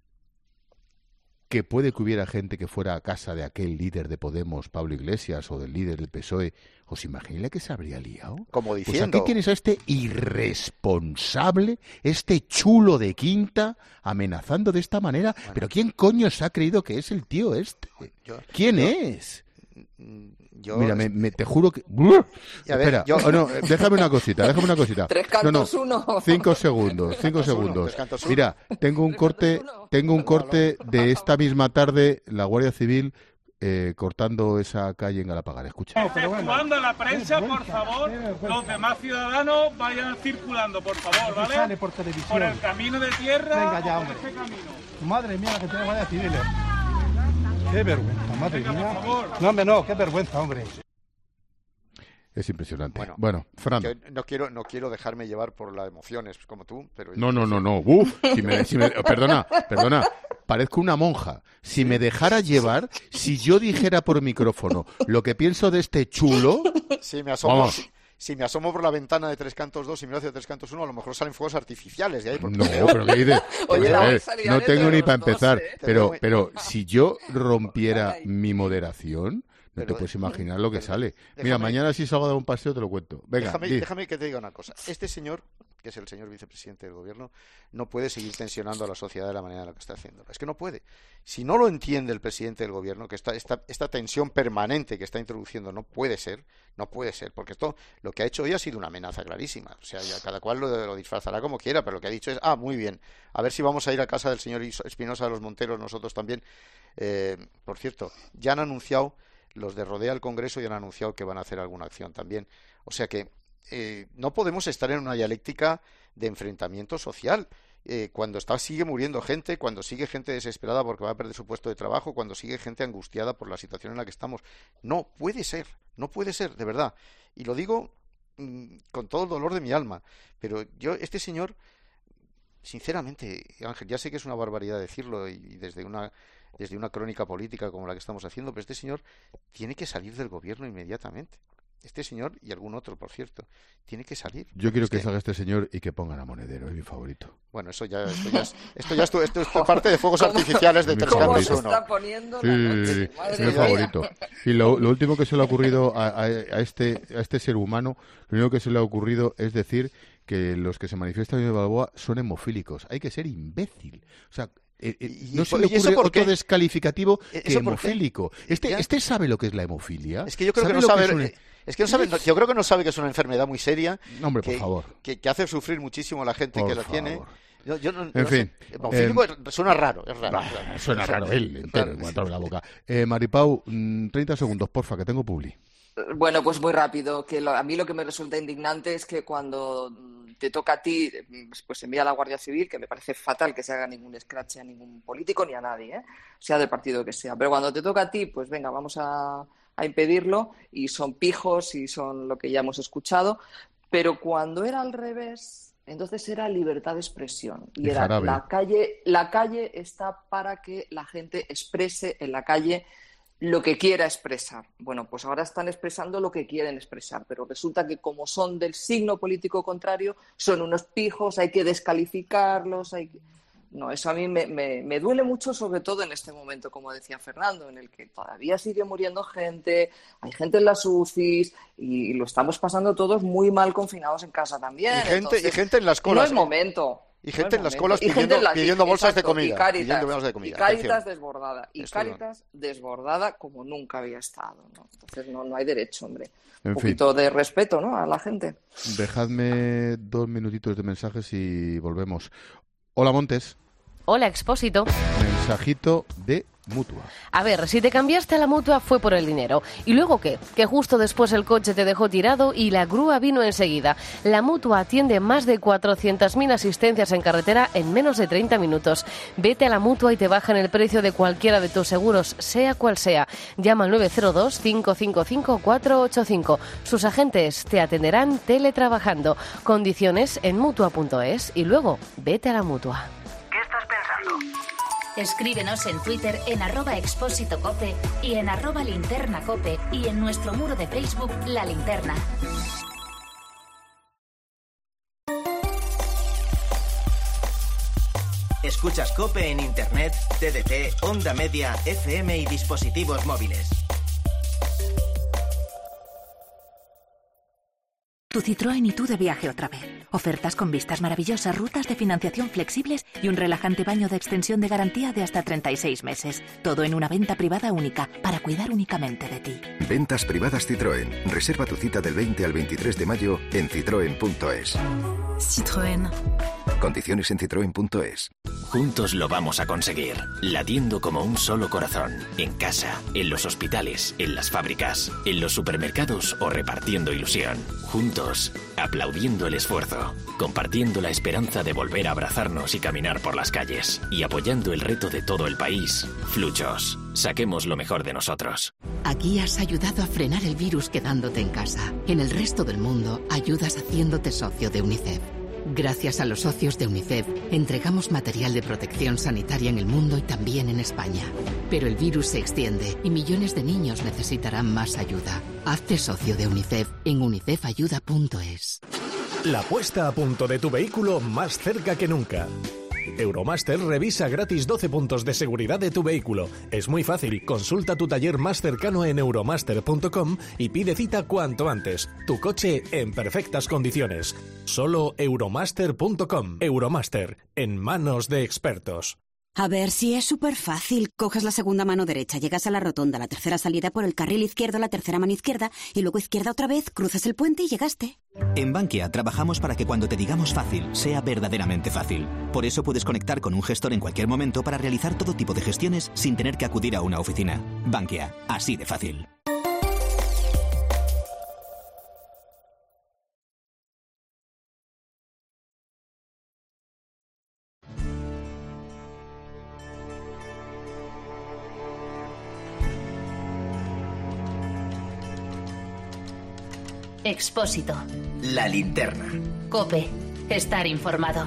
que puede que hubiera gente que fuera a casa de aquel líder de Podemos, Pablo Iglesias, o del líder del P S O E? ¿Os imagináis que se habría liado? Como diciendo... Pues aquí tienes a este irresponsable, este chulo de quinta, amenazando de esta manera. Bueno. ¿Pero quién coño se ha creído que es el tío este? Yo, ¿Quién yo, es? Yo... Mira, me, me, te juro que... Ver, Espera, yo... oh, no, déjame una cosita, déjame una cosita. Tres cantos, no, no, uno. Cinco segundos, cinco segundos. Mira, tengo un corte, tengo un corte de esta misma tarde, la Guardia Civil eh, cortando esa calle en Galapagar. Escucha. Efectuando la prensa, por favor, los demás ciudadanos vayan circulando, por favor, ¿vale? Sale por televisión. Por el camino de tierra. Venga ya, hombre. Este camino. Madre mía, la que tiene Guardia Civil. Qué vergüenza, madre Venga, mía. No, hombre, no, qué vergüenza, hombre. Es impresionante. Bueno, bueno Fran. Yo no quiero, no quiero dejarme llevar por las emociones como tú, pero... No, no, no, no. Uf, si me, si me, perdona, perdona. parezco una monja. Si me dejara llevar, si yo dijera por micrófono lo que pienso de este chulo... Sí, me asomo... Vamos. Si me asomo por la ventana de Tres Cantos dos y miro hacia Tres Cantos uno, a lo mejor salen fuegos artificiales de ahí. No, pero ¿qué dices? Oye, a ver, no tengo ni para empezar. dos, ¿eh? Pero, pero si yo rompiera mi moderación, no Pero, te puedes imaginar lo que pero, sale. déjame, Mira, mañana si salgo a dar un paseo te lo cuento. Venga, déjame, di. déjame que te diga una cosa. Este señor, que es el señor vicepresidente del gobierno, no puede seguir tensionando a la sociedad de la manera en la que está haciendo. Es que no puede. Si no lo entiende el presidente del gobierno, que esta, esta, esta tensión permanente que está introduciendo no puede ser, no puede ser, porque esto lo que ha hecho hoy ha sido una amenaza clarísima. O sea, ya cada cual lo, lo disfrazará como quiera, pero lo que ha dicho es, ah, muy bien, a ver si vamos a ir a casa del señor Espinosa de los Monteros nosotros también. Eh, por cierto, ya han anunciado, los de Rodea al Congreso ya han anunciado que van a hacer alguna acción también. O sea que eh, no podemos estar en una dialéctica de enfrentamiento social. Eh, cuando está sigue muriendo gente, cuando sigue gente desesperada porque va a perder su puesto de trabajo, cuando sigue gente angustiada por la situación en la que estamos. No puede ser, no puede ser, de verdad. Y lo digo mmm, con todo el dolor de mi alma. Pero yo, este señor, sinceramente, Ángel, ya sé que es una barbaridad decirlo y, y desde una desde una crónica política como la que estamos haciendo, pero este señor tiene que salir del gobierno inmediatamente. Este señor y algún otro, por cierto, tiene que salir. Yo quiero este... que salga este señor y que pongan a Monedero, es mi favorito. Bueno, eso ya, esto ya es, esto ya es, esto es parte de fuegos artificiales de Tres Cantos uno. Está poniendo sí, sí, es mi favorito. Y lo, lo último que se le ha ocurrido a, a, a, este, a este ser humano, lo único que se le ha ocurrido es decir que los que se manifiestan en Balboa son hemofílicos. Hay que ser imbécil. O sea, Eh, eh, y, no y, se le ocurre otro descalificativo que hemofílico. Este, este sabe lo que es la hemofilia. Es que yo creo que no sabe. Es, un... es que no sabe. Yo creo que no sabe que es una enfermedad muy seria. No, hombre, que, por favor. Que, que hace sufrir muchísimo a la gente por que lo favor. tiene. Yo, yo no, en no fin. Sé. Hemofílico eh, suena raro, es raro. Bah, claro. Suena raro, él entero, en cuanto abre la boca. Eh, Maripau, treinta segundos, porfa, que tengo publi. Bueno, pues muy rápido. Que lo, a mí lo que me resulta indignante es que cuando te toca a ti, pues envía a la Guardia Civil, que me parece fatal que se haga ningún escrache a ningún político ni a nadie, ¿eh? Sea del partido que sea. Pero cuando te toca a ti, pues venga, vamos a, a impedirlo, y son pijos y son lo que ya hemos escuchado. Pero cuando era al revés, entonces era libertad de expresión. Y, y era jarabe. la calle, la calle está para que la gente exprese en la calle lo que quiera expresar. Bueno, pues ahora están expresando lo que quieren expresar, pero resulta que como son del signo político contrario, son unos pijos, hay que descalificarlos, hay que... No, eso a mí me, me, me duele mucho, sobre todo en este momento, como decía Fernando, en el que todavía sigue muriendo gente, hay gente en las U C Is y lo estamos pasando todos muy mal confinados en casa también. Y gente, Entonces, y gente en las colas. No es momento. Y gente no en las colas y pidiendo, en la, pidiendo bolsas exacto, de comida. Y Cáritas, pidiendo bolsas de comida. y Cáritas Atención. desbordada. Y Esto Cáritas no. desbordada como nunca había estado, ¿no? Entonces no, no hay derecho, hombre. En Un poquito fin. de respeto, ¿no?, a la gente. Dejadme dos minutitos de mensajes y volvemos. Hola, Montes. Hola, Expósito. Mensajito de Mutua. A ver, si te cambiaste a la Mutua fue por el dinero. ¿Y luego qué? Que justo después el coche te dejó tirado y la grúa vino enseguida. La Mutua atiende más de cuatrocientas mil asistencias en carretera en menos de treinta minutos. Vete a la Mutua y te bajan el precio de cualquiera de tus seguros, sea cual sea. Llama al nueve cero dos, cinco cinco cinco, cuatro ocho cinco. Sus agentes te atenderán teletrabajando. Condiciones en Mutua punto es y luego vete a la Mutua. ¿Qué estás pensando? Escríbenos en Twitter en arroba Expósito Cope y en arroba Linterna Cope y en nuestro muro de Facebook La Linterna. Escuchas Cope en Internet, T D T, Onda Media, F M y dispositivos móviles. Tu Citroën y tú de viaje otra vez. Ofertas con vistas maravillosas, rutas de financiación flexibles y un relajante baño de extensión de garantía de hasta treinta y seis meses. Todo en una venta privada única, para cuidar únicamente de ti. Ventas privadas Citroën. Reserva tu cita del veinte al veintitrés de mayo en citroen punto es. Citroën. Condiciones en citroen punto es. Juntos lo vamos a conseguir, latiendo como un solo corazón, en casa, en los hospitales, en las fábricas, en los supermercados o repartiendo ilusión. Juntos, aplaudiendo el esfuerzo, compartiendo la esperanza de volver a abrazarnos y caminar por las calles, y apoyando el reto de todo el país. Fluchos, saquemos lo mejor de nosotros. Aquí has ayudado a frenar el virus quedándote en casa. En el resto del mundo, ayudas haciéndote socio de UNICEF. Gracias a los socios de UNICEF, entregamos material de protección sanitaria en el mundo y también en España. Pero el virus se extiende y millones de niños necesitarán más ayuda. Hazte socio de UNICEF en unicef ayuda punto es. La puesta a punto de tu vehículo más cerca que nunca. Euromaster revisa gratis doce puntos de seguridad de tu vehículo. Es muy fácil. Consulta tu taller más cercano en euromaster punto com y pide cita cuanto antes. Tu coche en perfectas condiciones. Solo euromaster punto com. Euromaster, en manos de expertos. A ver, si es súper fácil. Coges la segunda mano derecha, llegas a la rotonda, la tercera salida por el carril izquierdo, la tercera mano izquierda, y luego izquierda otra vez, cruzas el puente y llegaste. En Bankia trabajamos para que cuando te digamos fácil, sea verdaderamente fácil. Por eso puedes conectar con un gestor en cualquier momento para realizar todo tipo de gestiones sin tener que acudir a una oficina. Bankia, así de fácil. Expósito. La linterna. COPE. Estar informado.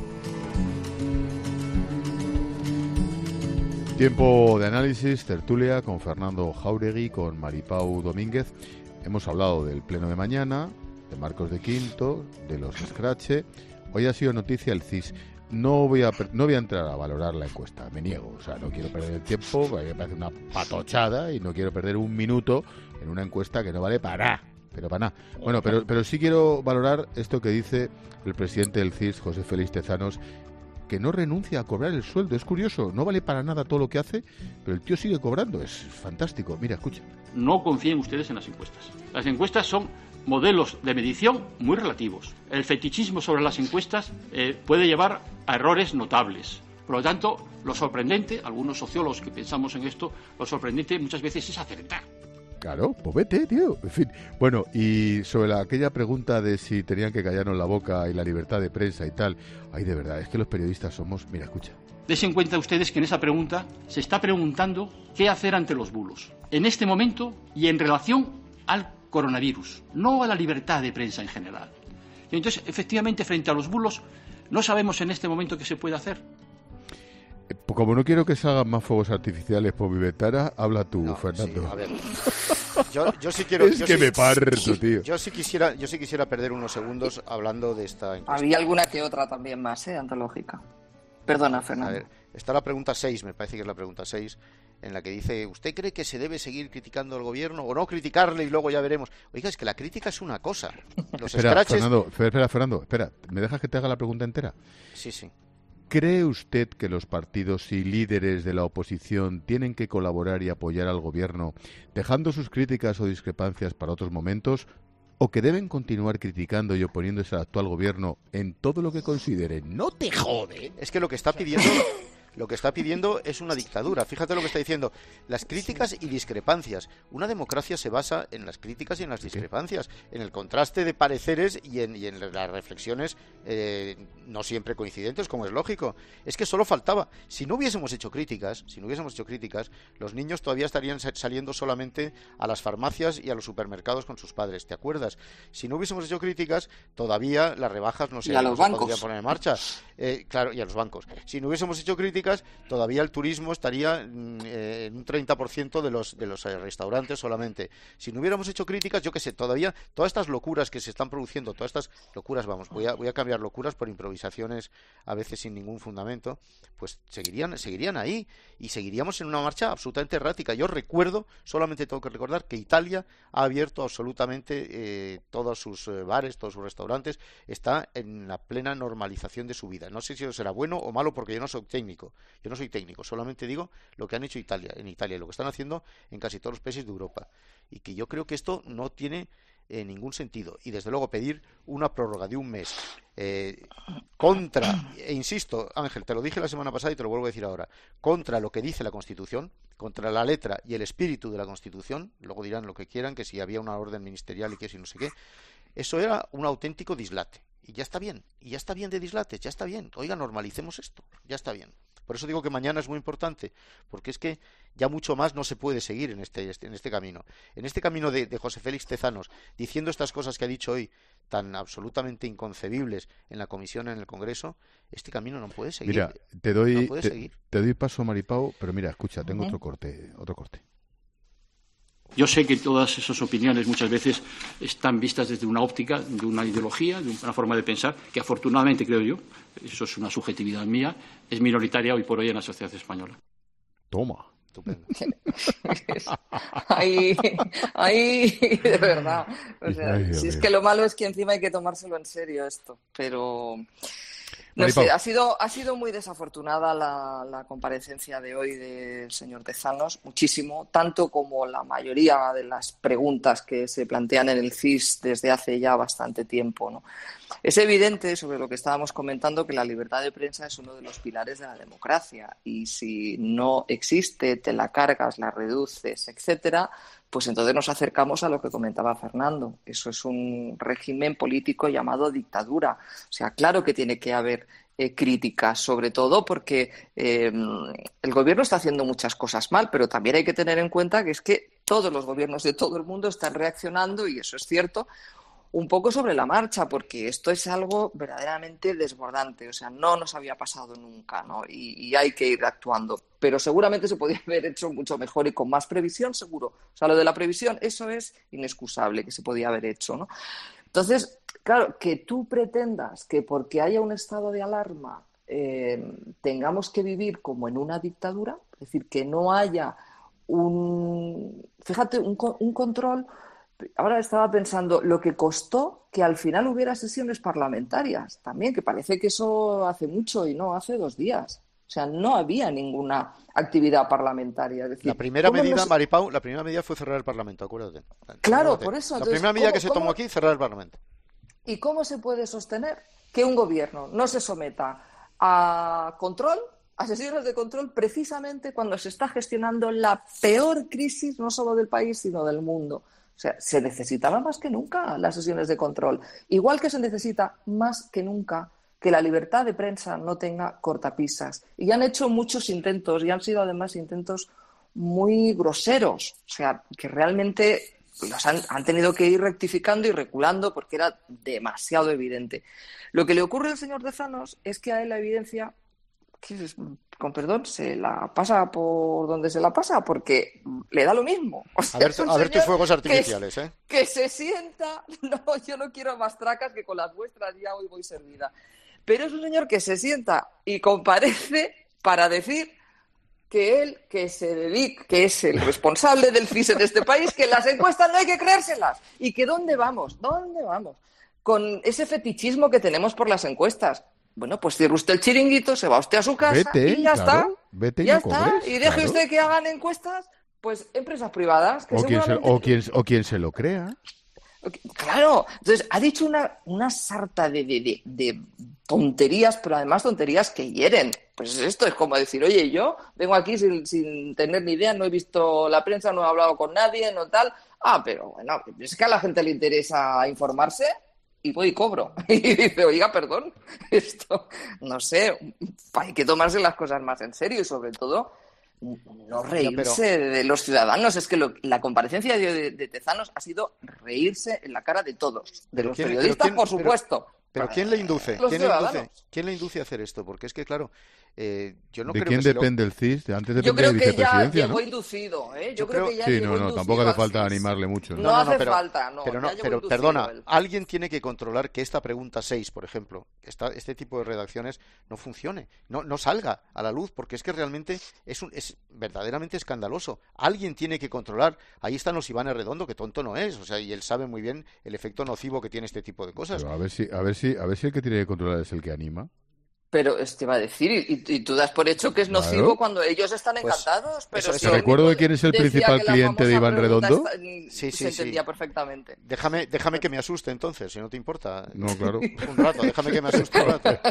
Tiempo de análisis, tertulia con Fernando Jáuregui, con Maripau Domínguez. Hemos hablado del pleno de mañana, de Marcos de Quinto, de los Scratche. Hoy ha sido noticia el C I S. No voy a no voy a entrar a valorar la encuesta, me niego. O sea, no quiero perder el tiempo, me parece una patochada y no quiero perder un minuto en una encuesta que no vale para nada. Pero para nada. Bueno, pero, pero sí quiero valorar esto que dice el presidente del C I S, José Félix Tezanos, que no renuncia a cobrar el sueldo. Es curioso, no vale para nada todo lo que hace, pero el tío sigue cobrando. Es fantástico. Mira, escucha. No confíen ustedes en las encuestas. Las encuestas son modelos de medición muy relativos. El fetichismo sobre las encuestas eh, puede llevar a errores notables. Por lo tanto, lo sorprendente, algunos sociólogos que pensamos en esto, lo sorprendente muchas veces es acertar. Claro, pues vete, tío. En fin. Bueno, y sobre la, aquella pregunta de si tenían que callarnos la boca y la libertad de prensa y tal. Ay, de verdad, es que los periodistas somos... Mira, escucha. Desen en cuenta ustedes que en esa pregunta se está preguntando qué hacer ante los bulos. En este momento y en relación al coronavirus, no a la libertad de prensa en general. Y entonces, efectivamente, frente a los bulos, no sabemos en este momento qué se puede hacer. Como no quiero que salgan más fuegos artificiales por mi ventana, habla tú, no, Fernando. Sí, a ver. Yo, yo sí quiero... Es yo que sí, me parto, tío. Yo sí quisiera, yo sí quisiera perder unos segundos hablando de esta encuesta. Había alguna que otra también más, ¿eh? Antológica. Perdona, Fernando. A ver, está la pregunta seis, me parece que es la pregunta seis, en la que dice, ¿usted cree que se debe seguir criticando al gobierno o no criticarle y luego ya veremos? Oiga, es que la crítica es una cosa. Los espera, scratches... Fernando, espera, Fernando, espera, ¿me dejas que te haga la pregunta entera? Sí, sí. ¿Cree usted que los partidos y líderes de la oposición tienen que colaborar y apoyar al gobierno, dejando sus críticas o discrepancias para otros momentos, o que deben continuar criticando y oponiéndose al actual gobierno en todo lo que consideren? ¡No te jode! Es que lo que está pidiendo... Lo que está pidiendo es una dictadura. Fíjate lo que está diciendo. Las críticas y discrepancias. Una democracia se basa en las críticas y en las discrepancias, en el contraste de pareceres y en, y en las reflexiones eh, no siempre coincidentes, como es lógico. Es que solo faltaba. Si no hubiésemos hecho críticas, si no hubiésemos hecho críticas, los niños todavía estarían saliendo solamente a las farmacias y a los supermercados con sus padres. ¿Te acuerdas? Si no hubiésemos hecho críticas, todavía las rebajas no se, no se podrían poner en marcha. Eh, claro, y a los bancos. Si no hubiésemos hecho críticas, todavía el turismo estaría eh, en un treinta por ciento de los de los eh, restaurantes solamente. Si no hubiéramos hecho críticas, yo qué sé, todavía todas estas locuras que se están produciendo, todas estas locuras, vamos, voy a voy a cambiar locuras por improvisaciones a veces sin ningún fundamento, pues seguirían seguirían ahí y seguiríamos en una marcha absolutamente errática. Yo recuerdo, solamente tengo que recordar que Italia ha abierto absolutamente eh, todos sus eh, bares, todos sus restaurantes, está en la plena normalización de su vida. No sé si eso será bueno o malo porque yo no soy técnico. Yo no soy técnico, solamente digo lo que han hecho Italia, en Italia y lo que están haciendo en casi todos los países de Europa. Y que yo creo que esto no tiene eh, ningún sentido. Y desde luego pedir una prórroga de un mes eh, contra, e insisto, Ángel, te lo dije la semana pasada y te lo vuelvo a decir ahora, contra lo que dice la Constitución, contra la letra y el espíritu de la Constitución, luego dirán lo que quieran, que si había una orden ministerial y que si no sé qué, eso era un auténtico dislate. Y ya está bien, y ya está bien de dislates, ya está bien. Oiga, normalicemos esto, ya está bien. Por eso digo que mañana es muy importante, porque es que ya mucho más no se puede seguir en este, en este camino. En este camino de, de José Félix Tezanos, diciendo estas cosas que ha dicho hoy, tan absolutamente inconcebibles en la comisión, en el Congreso, este camino no puede seguir. Mira, te doy, no puede te, seguir. te doy paso, Maripau, pero mira, escucha, tengo Uh-huh. otro corte, otro corte. Yo sé que todas esas opiniones muchas veces están vistas desde una óptica, de una ideología, de una forma de pensar, que afortunadamente, creo yo, eso es una subjetividad mía, es minoritaria hoy por hoy en la sociedad española. Toma. Ahí, ahí, de verdad. O sea, Ay, si es mío. que lo malo es que encima hay que tomárselo en serio esto, pero... No Maripau. sé, ha sido, ha sido muy desafortunada la, la comparecencia de hoy del señor Tezanos, muchísimo, tanto como la mayoría de las preguntas que se plantean en el C I S desde hace ya bastante tiempo, ¿no? Es evidente, sobre lo que estábamos comentando, que la libertad de prensa es uno de los pilares de la democracia y si no existe, te la cargas, la reduces, etcétera, pues entonces nos acercamos a lo que comentaba Fernando. Eso es un régimen político llamado dictadura. O sea, claro que tiene que haber eh, críticas, sobre todo porque eh, el gobierno está haciendo muchas cosas mal, pero también hay que tener en cuenta que es que todos los gobiernos de todo el mundo están reaccionando, y eso es cierto, un poco sobre la marcha, porque esto es algo verdaderamente desbordante, o sea, no nos había pasado nunca, ¿no? Y, y hay que ir actuando, pero seguramente se podría haber hecho mucho mejor y con más previsión, seguro. O sea, lo de la previsión, eso es inexcusable, que se podía haber hecho, ¿no? Entonces, claro, que tú pretendas que porque haya un estado de alarma eh, tengamos que vivir como en una dictadura, es decir, que no haya un, fíjate, un, un control. Ahora estaba pensando lo que costó que al final hubiera sesiones parlamentarias también, que parece que eso hace mucho y no, hace dos días. O sea, no había ninguna actividad parlamentaria. Es decir, La primera medida, nos... Maripau, la primera medida fue cerrar el Parlamento, acuérdate. Claro, acuérdate. por eso. La Entonces, primera medida ¿cómo, que se cómo... tomó aquí, cerrar el Parlamento. ¿Y cómo se puede sostener que un gobierno no se someta a control, a sesiones de control, precisamente cuando se está gestionando la peor crisis, no solo del país, sino del mundo? O sea, se necesitaba más que nunca las sesiones de control. Igual que se necesita más que nunca que la libertad de prensa no tenga cortapisas. Y han hecho muchos intentos, y han sido además intentos muy groseros. O sea, que realmente los han, han tenido que ir rectificando y reculando porque era demasiado evidente. Lo que le ocurre al señor Tezanos es que a él la evidencia, que es, con perdón, se la pasa por donde se la pasa, porque le da lo mismo. O sea, A ver, a ver tus fuegos artificiales, que, ¿eh? Que se sienta, no, yo no quiero más tracas, que con las vuestras ya hoy voy servida. Pero es un señor que se sienta y comparece para decir que él, que se dedica, que es el responsable del C I S en este país, que las encuestas no hay que creérselas. ¿Y que dónde vamos? ¿Dónde vamos? Con ese fetichismo que tenemos por las encuestas. Bueno, pues cierre usted el chiringuito, se va usted a su casa Vete, y ya claro, está. vete y ya no está. cobres, Y deje claro. usted que hagan encuestas, pues empresas privadas. Que O quien, se, seguramente... o, quien, o quien se lo crea. Claro, entonces ha dicho una, una sarta de, de, de, de tonterías, pero además tonterías que hieren. Pues esto es como decir, oye, yo vengo aquí sin, sin tener ni idea, no he visto la prensa, no he hablado con nadie, no tal. Ah, pero bueno, es que a la gente le interesa informarse y voy y cobro. Y dice, oiga, perdón, esto, no sé, hay que tomarse las cosas más en serio y sobre todo no reírse Ya, pero... de los ciudadanos. Es que lo, la comparecencia de, de, de Tezanos ha sido reírse en la cara de todos, de los ¿Quién, periodistas, quién, por supuesto. Pero, pero ¿quién le induce? Los ¿Quién le induce? ciudadanos. ¿Quién le induce a hacer esto? Porque es que, claro, eh, yo no ¿De creo quién que se depende lo... el C I S? Antes Yo depende creo de que ya vicepresidencia, llegó ¿no? inducido, ¿eh? Yo, Yo creo, creo- que ya Sí, llegó no, no, inducido tampoco hace al falta C I S. animarle mucho. No, ¿no? No, no, hace pero, falta, no. pero, no, ya llegó pero inducido perdona, él. alguien tiene que controlar que esta pregunta seis, por ejemplo, esta, este tipo de redacciones no funcione, no, no salga a la luz, porque es que realmente es, un, es verdaderamente escandaloso. Alguien tiene que controlar. Ahí están los Ivanes Redondo, que tonto no es, o sea, y él sabe muy bien el efecto nocivo que tiene este tipo de cosas. Pero a ver si, a ver si, a ver si el que tiene que controlar es el que anima. Pero te va a decir, y, y tú das por hecho que es nocivo Claro. cuando ellos están Pues, encantados. Pero eso- si eso ¿Te él recuerdo mismo de quién es el decía principal que la cliente de famosa Iván pregunta Redondo? está- Sí, se sí, entendía sí. perfectamente. Déjame, déjame que me asuste entonces, si no te importa. No, claro. Un rato, déjame que me asuste un rato.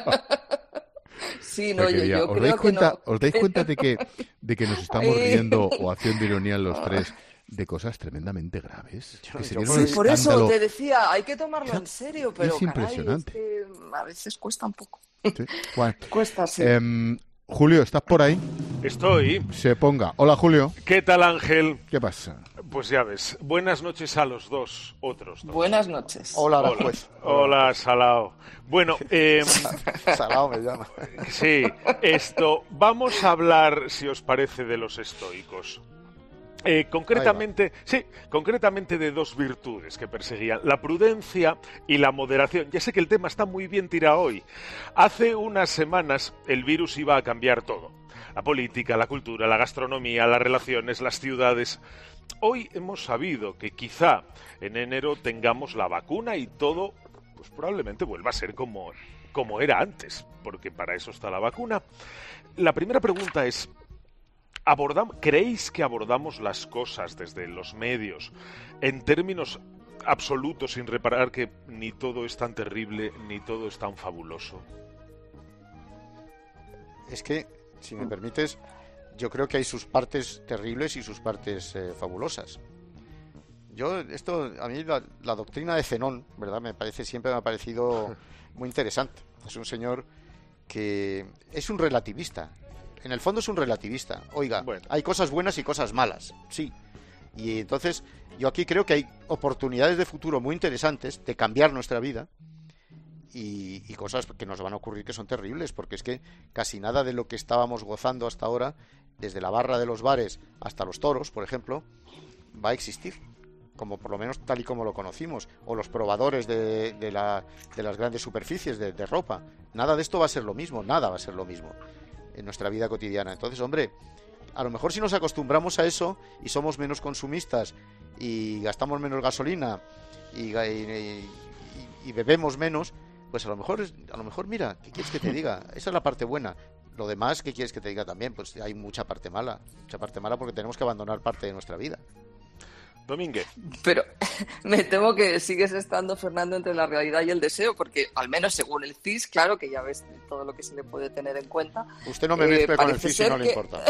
Sí, no, yo, Porquería. yo ¿Os creo dais que cuenta, no. ¿Os dais cuenta de que, de que nos estamos Ay. riendo o haciendo ironía los tres de cosas tremendamente graves? Que sería Sí, un por eso escándalo. te decía, hay que tomarlo en serio, pero Es caray, impresionante. es que a veces cuesta un poco. Sí. Bueno, Cuesta, sí. em, Julio, ¿estás por ahí? Estoy. Se ponga. Hola, Julio. ¿Qué tal, Ángel? ¿Qué pasa? Pues ya ves. Buenas noches a los dos, otros dos. Buenas noches. Hola, Hola, juez. Hola, Salao. Bueno, eh, Salao me llama. Sí, esto. Vamos a hablar, si os parece, de los estoicos. Eh, concretamente, sí, concretamente de dos virtudes que perseguían, la prudencia y la moderación. Ya sé que el tema está muy bien tirado hoy. Hace unas semanas el virus iba a cambiar todo. La política, la cultura, la gastronomía, las relaciones, las ciudades. Hoy hemos sabido que quizá en enero tengamos la vacuna y todo, pues probablemente vuelva a ser como, como era antes, porque para eso está la vacuna. La primera pregunta es, Abordam- ¿creéis que abordamos las cosas desde los medios en términos absolutos sin reparar que ni todo es tan terrible ni todo es tan fabuloso? Es que, si me permites, yo creo que hay sus partes terribles y sus partes eh, fabulosas. Yo, esto, a mí la, la doctrina de Zenón, ¿verdad? Me parece, siempre me ha parecido muy interesante. Es un señor que es un relativista. En el fondo es un relativista. Oiga, bueno, hay cosas buenas y cosas malas, sí. Y entonces, yo aquí creo que hay oportunidades de futuro muy interesantes de cambiar nuestra vida y, y cosas que nos van a ocurrir que son terribles, porque es que casi nada de lo que estábamos gozando hasta ahora, desde la barra de los bares hasta los toros, por ejemplo, va a existir, como por lo menos tal y como lo conocimos, o los probadores de, de, la, de las grandes superficies de, de ropa. Nada de esto va a ser lo mismo, nada va a ser lo mismo en nuestra vida cotidiana. Entonces, hombre, a lo mejor si nos acostumbramos a eso y somos menos consumistas y gastamos menos gasolina y, y, y, y bebemos menos, pues a lo mejor, a lo mejor, mira, ¿qué quieres que te diga? Esa es la parte buena. Lo demás, ¿qué quieres que te diga también? Pues hay mucha parte mala, mucha parte mala porque tenemos que abandonar parte de nuestra vida. Domínguez. Pero me temo que sigues estando, Fernando, entre la realidad y el deseo, porque al menos según el C I S, claro que ya ves todo lo que se le puede tener en cuenta. Usted no me mezcle eh, con el C I S y no que... le importa.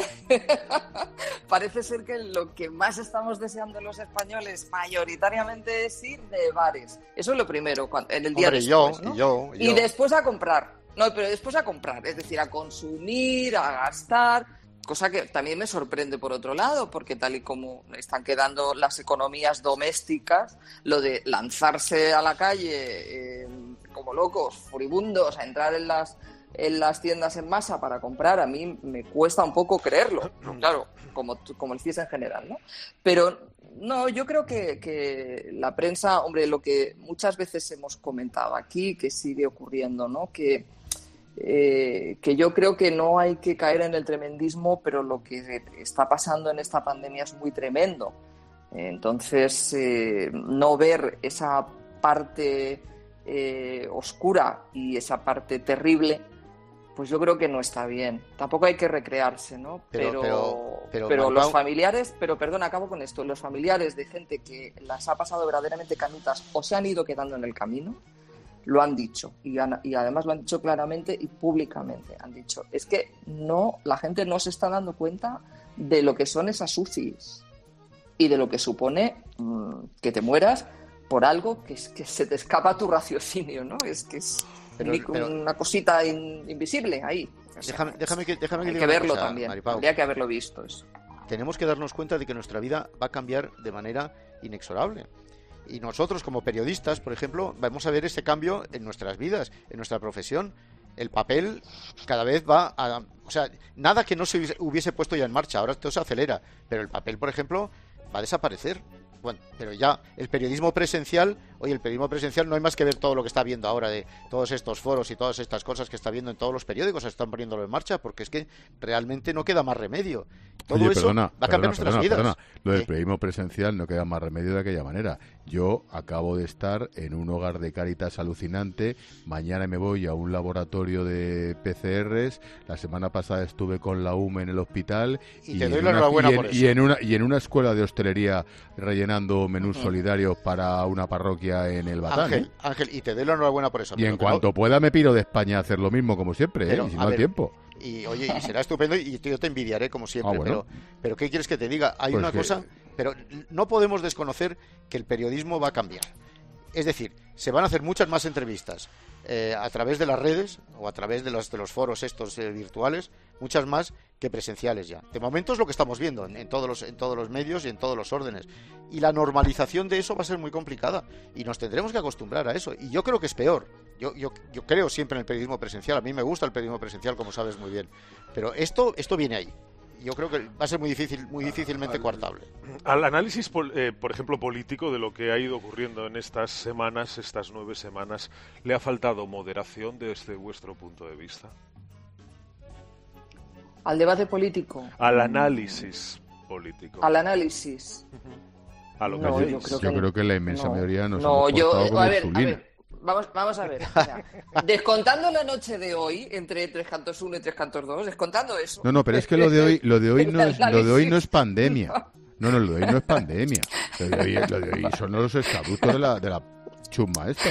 Parece ser que lo que más estamos deseando los españoles mayoritariamente es ir de bares. Eso es lo primero, en el día Hombre, después, yo, ¿no? yo, yo. Y después a comprar. No, pero después a comprar, es decir, a consumir, a gastar. Cosa que también me sorprende por otro lado, porque tal y como están quedando las economías domésticas, lo de lanzarse a la calle eh, como locos, furibundos, a entrar en las, en las tiendas en masa para comprar, a mí me cuesta un poco creerlo. Claro, como, como el C I S en general, ¿no? Pero no, yo creo que, que la prensa, hombre, lo que muchas veces hemos comentado aquí, que sigue ocurriendo, ¿no? Que Eh, que yo creo que no hay que caer en el tremendismo, pero lo que está pasando en esta pandemia es muy tremendo. Entonces, eh, no ver esa parte eh, oscura y esa parte terrible, pues yo creo que no está bien. Tampoco hay que recrearse, ¿no? Pero, pero, pero, pero los familiares, pero perdón, acabo con esto, los familiares de gente que las ha pasado verdaderamente canutas o se han ido quedando en el camino, lo han dicho y, han, y además lo han dicho claramente y públicamente. Han dicho, es que no, la gente no se está dando cuenta de lo que son esas U C Is y de lo que supone mmm, que te mueras por algo que, es, que se te escapa a tu raciocinio, ¿no? Es que es pero, un, pero, una cosita in, invisible ahí. O sea, déjame, déjame que, déjame que hay diga que verlo cosa, también, Maripau. Habría que haberlo visto eso. Tenemos que darnos cuenta de que nuestra vida va a cambiar de manera inexorable. Y nosotros, como periodistas, por ejemplo, vamos a ver ese cambio en nuestras vidas, en nuestra profesión. El papel cada vez va a... O sea, nada que no se hubiese, hubiese puesto ya en marcha, ahora todo se acelera. Pero el papel, por ejemplo, va a desaparecer. Bueno, pero ya el periodismo presencial, oye, el periodismo presencial no hay más que ver todo lo que está viendo ahora de todos estos foros y todas estas cosas que está viendo en todos los periódicos, están poniéndolo en marcha, porque es que realmente no queda más remedio. Todo Oye, eso perdona, va a cambiar perdona, nuestras perdona, vidas. Perdona. Lo del ¿Eh? periodismo presencial no queda más remedio de aquella manera. Yo acabo de estar en un hogar de Cáritas alucinante, mañana me voy a un laboratorio de P C Rs, la semana pasada estuve con la U M en el hospital y, y te doy en la una, enhorabuena y en, por eso. y en una y en una escuela de hostelería rellenando menús uh-huh. solidarios para una parroquia en el Batán. Ángel, ¿eh? Ángel, y te doy la enhorabuena por eso. Y en pero, cuanto pueda me piro de España a hacer lo mismo como siempre, pero, ¿eh? Y si a no hay ver, tiempo. Y oye, y será estupendo y yo te envidiaré como siempre, Ah, bueno. pero, pero ¿qué quieres que te diga? Hay Pues una que... cosa, pero no podemos desconocer que el periodismo va a cambiar. es decir, se van a hacer muchas más entrevistas eh, a través de las redes o a través de los, de los foros estos eh, virtuales, muchas más que presenciales ya. De momento es lo que estamos viendo en, en, todos los, en todos los medios y en todos los órdenes. Y la normalización de eso va a ser muy complicada y nos tendremos que acostumbrar a eso. Y yo creo que es peor. Yo, yo, yo creo siempre en el periodismo presencial. A mí me gusta el periodismo presencial, como sabes muy bien. Pero esto, esto viene ahí. Yo creo que va a ser muy difícil, muy difícilmente coartable. Al análisis, eh, por ejemplo, político de lo que ha ido ocurriendo en estas semanas, estas nueve semanas, ¿le ha faltado moderación desde vuestro punto de vista? ¿Al debate político? Al análisis político. Al análisis. A lo que no, yo, yo creo yo que creo que la inmensa no, mayoría nos no, hemos yo, portado como a ver, Ursulina. a ver, vamos, vamos a ver. O sea, descontando la noche de hoy, entre Tres Cantos uno y Tres Cantos dos, descontando eso. No, no, pero es que lo de hoy, lo de hoy no es, lo de hoy no es pandemia. No, no, lo de hoy no es pandemia. Lo de hoy, lo de hoy son los estatutos de la, de la chusma esta.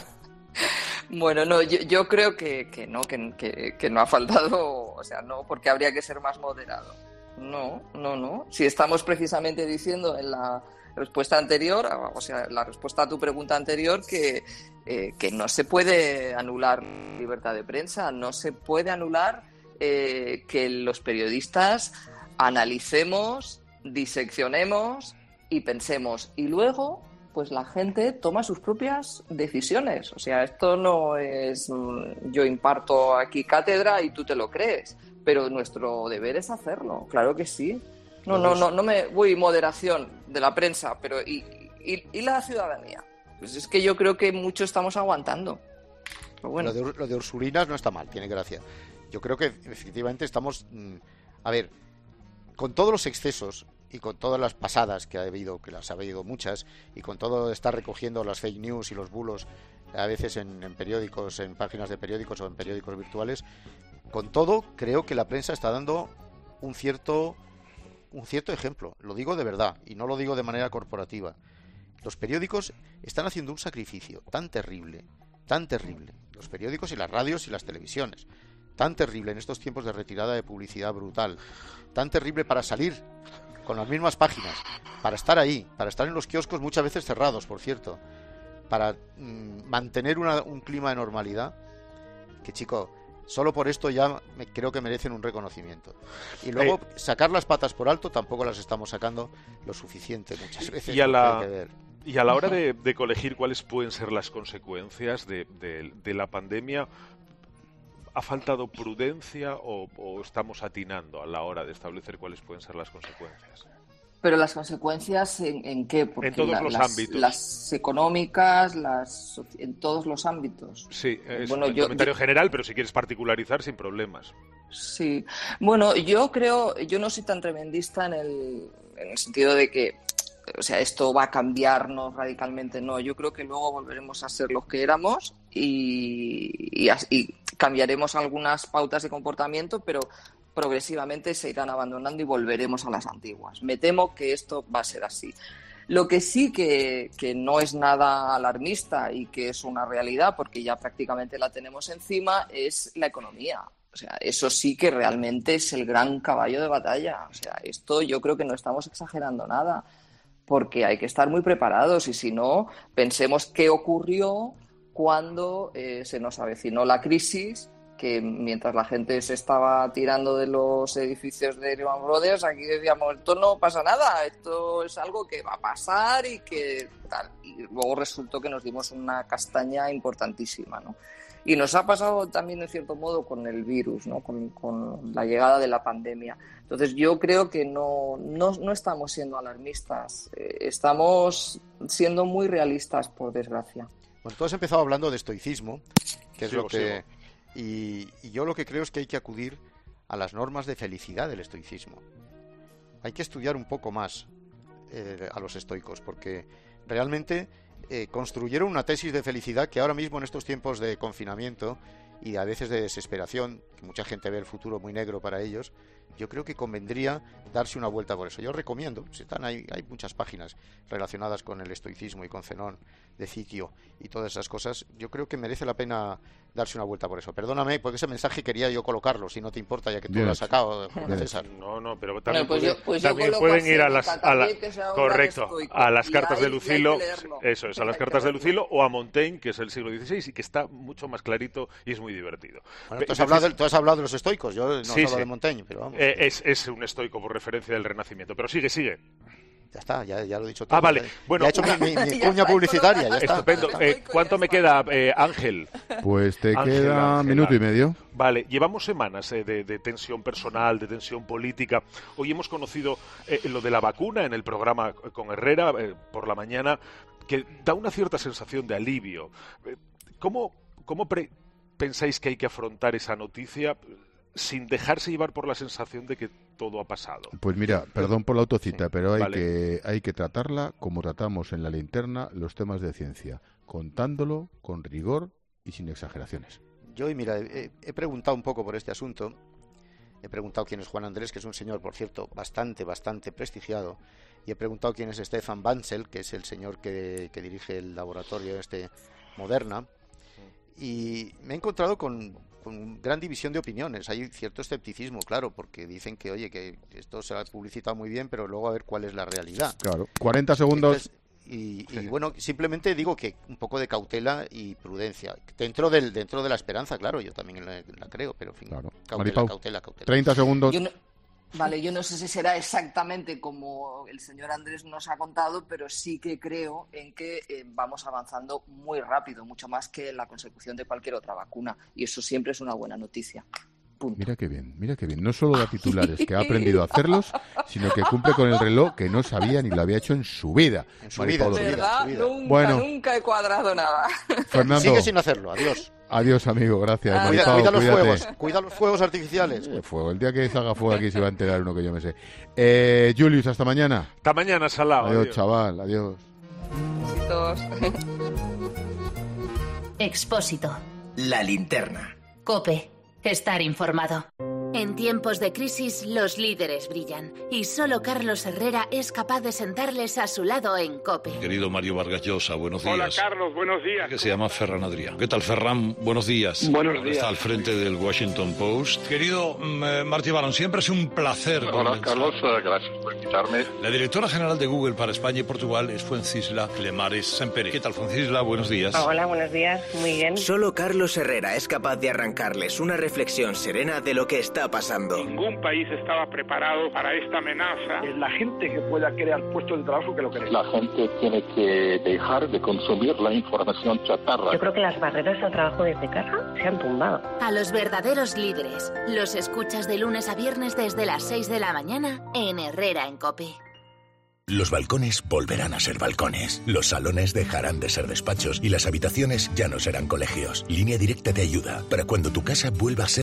Bueno, no, yo, yo creo que, que no, que, que, que no ha faltado, o sea, no, porque habría que ser más moderado. No, no, no. Si estamos precisamente diciendo en la respuesta anterior, o sea, la respuesta a tu pregunta anterior, que, eh, que no se puede anular libertad de prensa, no se puede anular eh, que los periodistas analicemos, diseccionemos y pensemos. Y luego, pues la gente toma sus propias decisiones. O sea, esto no es yo imparto aquí cátedra y tú te lo crees, pero nuestro deber es hacerlo, claro que sí. No, no, no, no me voy moderación de la prensa, pero ¿y, y, y la ciudadanía? Pues es que yo creo que mucho estamos aguantando. Pero bueno. Lo de, lo de Ursulinas no está mal, tiene gracia. Yo creo que efectivamente estamos... A ver, con todos los excesos y con todas las pasadas que ha habido, que las ha habido muchas, y con todo estar recogiendo las fake news y los bulos, a veces en, en periódicos, en páginas de periódicos o en periódicos virtuales, con todo creo que la prensa está dando un cierto... un cierto ejemplo, lo digo de verdad y no lo digo de manera corporativa. Los periódicos están haciendo un sacrificio tan terrible, tan terrible, los periódicos y las radios y las televisiones, tan terrible en estos tiempos de retirada de publicidad brutal, tan terrible para salir con las mismas páginas, para estar ahí, para estar en los kioscos muchas veces cerrados, por cierto, para mmm, mantener una, un clima de normalidad, que chico... Solo por esto ya me, creo que merecen un reconocimiento. Y luego eh, sacar las patas por alto tampoco las estamos sacando lo suficiente muchas veces. Y a la, hay que ver. Y a la hora de, de colegir cuáles pueden ser las consecuencias de, de, de la pandemia, ¿ha faltado prudencia o, o estamos atinando a la hora de establecer cuáles pueden ser las consecuencias? Pero las consecuencias, ¿en, en qué? Porque en todos la, los las, ámbitos. Las económicas, las en todos los ámbitos. Sí, es bueno, un yo, comentario yo, general, pero si quieres particularizar, sin problemas. Sí. Bueno, yo creo, yo no soy tan tremendista en el, en el sentido de que, o sea, esto va a cambiarnos radicalmente. No, yo creo que luego volveremos a ser los que éramos y, y, y cambiaremos algunas pautas de comportamiento, pero progresivamente se irán abandonando y volveremos a las antiguas. Me temo que esto va a ser así. Lo que sí que, que no es nada alarmista y que es una realidad, porque ya prácticamente la tenemos encima, es la economía. O sea, eso sí que realmente es el gran caballo de batalla. O sea, esto yo creo que no estamos exagerando nada, porque hay que estar muy preparados y si no, pensemos qué ocurrió cuando eh, se nos avecinó la crisis, que mientras la gente se estaba tirando de los edificios de Lehman Brothers, aquí decíamos, esto no pasa nada, esto es algo que va a pasar y que tal. Y luego resultó que nos dimos una castaña importantísima, ¿no? Y nos ha pasado también, en cierto modo, con el virus, ¿no? Con, con la llegada de la pandemia. Entonces, yo creo que no, no, no estamos siendo alarmistas, eh, estamos siendo muy realistas, por desgracia. Bueno, tú has empezado hablando de estoicismo, que es sigo, lo que... Sigo. Y, y yo lo que creo es que hay que acudir a las normas de felicidad del estoicismo. Hay que estudiar un poco más eh, a los estoicos, porque realmente eh, construyeron una tesis de felicidad que ahora mismo en estos tiempos de confinamiento y a veces de desesperación, que mucha gente ve el futuro muy negro para ellos, yo creo que convendría darse una vuelta por eso. Yo recomiendo, si están ahí, hay muchas páginas relacionadas con el estoicismo y con Zenón de Ciquio y todas esas cosas. Yo creo que merece la pena darse una vuelta por eso. Perdóname, porque ese mensaje quería yo colocarlo, si no te importa, ya que tú Bien. lo has sacado, Julio César. No, no, pero también, Bueno, pues pueden, yo- pues yo también coloco pueden así ir a en las... Tata A la, Biel, que sea un correcto, gran estoico. Ah, a las Y cartas hay- de y hay que Lucilo, leerlo. eso es, a las cartas de Lucilo o a Montaigne, que es el siglo dieciséis y que está mucho más clarito y es muy divertido. Bueno, tú, has hablado, de- tú has hablado de los estoicos, yo no Sí, he hablado sí. de Montaigne, pero vamos. Eh, es, es un estoico por referencia del Renacimiento, pero sigue, sigue. Ya está, ya, ya lo he dicho todo. Ah, vale. Ya- Bueno, ya he hecho una- mi, mi- mi cuña publicitaria, ya está. Estupendo. Eh, ¿Cuánto me queda, eh, Ángel? Pues te Ángel, queda Ángel, minuto y Ángel. medio. Vale, llevamos semanas eh, de, de tensión personal, de tensión política. Hoy hemos conocido eh, lo de la vacuna en el programa con Herrera eh, por la mañana, que da una cierta sensación de alivio. Eh, ¿Cómo, cómo pre- pensáis que hay que afrontar esa noticia sin dejarse llevar por la sensación de que todo ha pasado? Pues mira, perdón por la autocita, pero hay, Vale. que, hay que tratarla como tratamos en la linterna los temas de ciencia, contándolo con rigor y sin exageraciones. Yo, y mira, he, he preguntado un poco por este asunto. He preguntado quién es Juan Andrés, que es un señor, por cierto, bastante, bastante prestigiado. Y he preguntado quién es Stefan Bancel, que es el señor que, que dirige el laboratorio este Moderna. Y me he encontrado con, con gran división de opiniones. Hay cierto escepticismo, claro, porque dicen que, oye, que esto se ha publicitado muy bien, pero luego a ver cuál es la realidad. Claro, cuarenta segundos. Entonces, y, y bueno, simplemente digo que un poco de cautela y prudencia. Dentro del dentro de la esperanza, claro, yo también la, la creo, pero en fin, Claro. cautela, Maripau, cautela, cautela. treinta segundos. Yo no- Vale, yo no sé si será exactamente como el señor Andrés nos ha contado, pero sí que creo en que eh, vamos avanzando muy rápido, mucho más que la consecución de cualquier otra vacuna. Y eso siempre es una buena noticia. Mira qué bien, mira qué bien. No solo da titulares, que ha aprendido a hacerlos, sino que cumple con el reloj que no sabía ni lo había hecho en su vida. En su Maripau vida, en su López. ¿Verdad? su vida. Nunca, Bueno. nunca he cuadrado nada. Fernando, Sigue sin hacerlo, adiós. adiós amigo, gracias. Adiós. Cuida, Maripau, cuida los cuídate. fuegos, cuida los fuegos artificiales. Eh, fuego. El día que salga fuego aquí se va a enterar uno que yo me sé. Eh, Julius, hasta mañana. Hasta mañana, Salao. Adiós, Adiós. chaval, adiós. Besitos. Expósito. La linterna. Cope. Estar informado. En tiempos de crisis, los líderes brillan. Y solo Carlos Herrera es capaz de sentarles a su lado en COPE. Querido Mario Vargas Llosa, buenos días. Hola, Carlos, buenos días. Que se llama Ferran Adrià. ¿Qué tal, Ferran? Buenos días. Buenos días. Está al frente del Washington Post. Querido mm, eh, Martí Barón, siempre es un placer. Hola, comenzar. Carlos, eh, gracias por invitarme. La directora general de Google para España y Portugal es Fuencisla Clemares Sempere. ¿Qué tal, Fuencisla? Buenos días. Hola, buenos días. Muy bien. Solo Carlos Herrera es capaz de arrancarles una reflexión serena de lo que está pasando. Ningún país estaba preparado para esta amenaza. Es la gente que pueda crear puestos de trabajo que lo cree. La gente tiene que dejar de consumir la información chatarra. Yo creo que las barreras al trabajo desde casa se han tumbado. A los verdaderos líderes. Los escuchas de lunes a viernes desde las seis de la mañana en Herrera en COPE. Los balcones volverán a ser balcones, los salones dejarán de ser despachos y las habitaciones ya no serán colegios. Línea Directa te ayuda para cuando tu casa vuelva a ser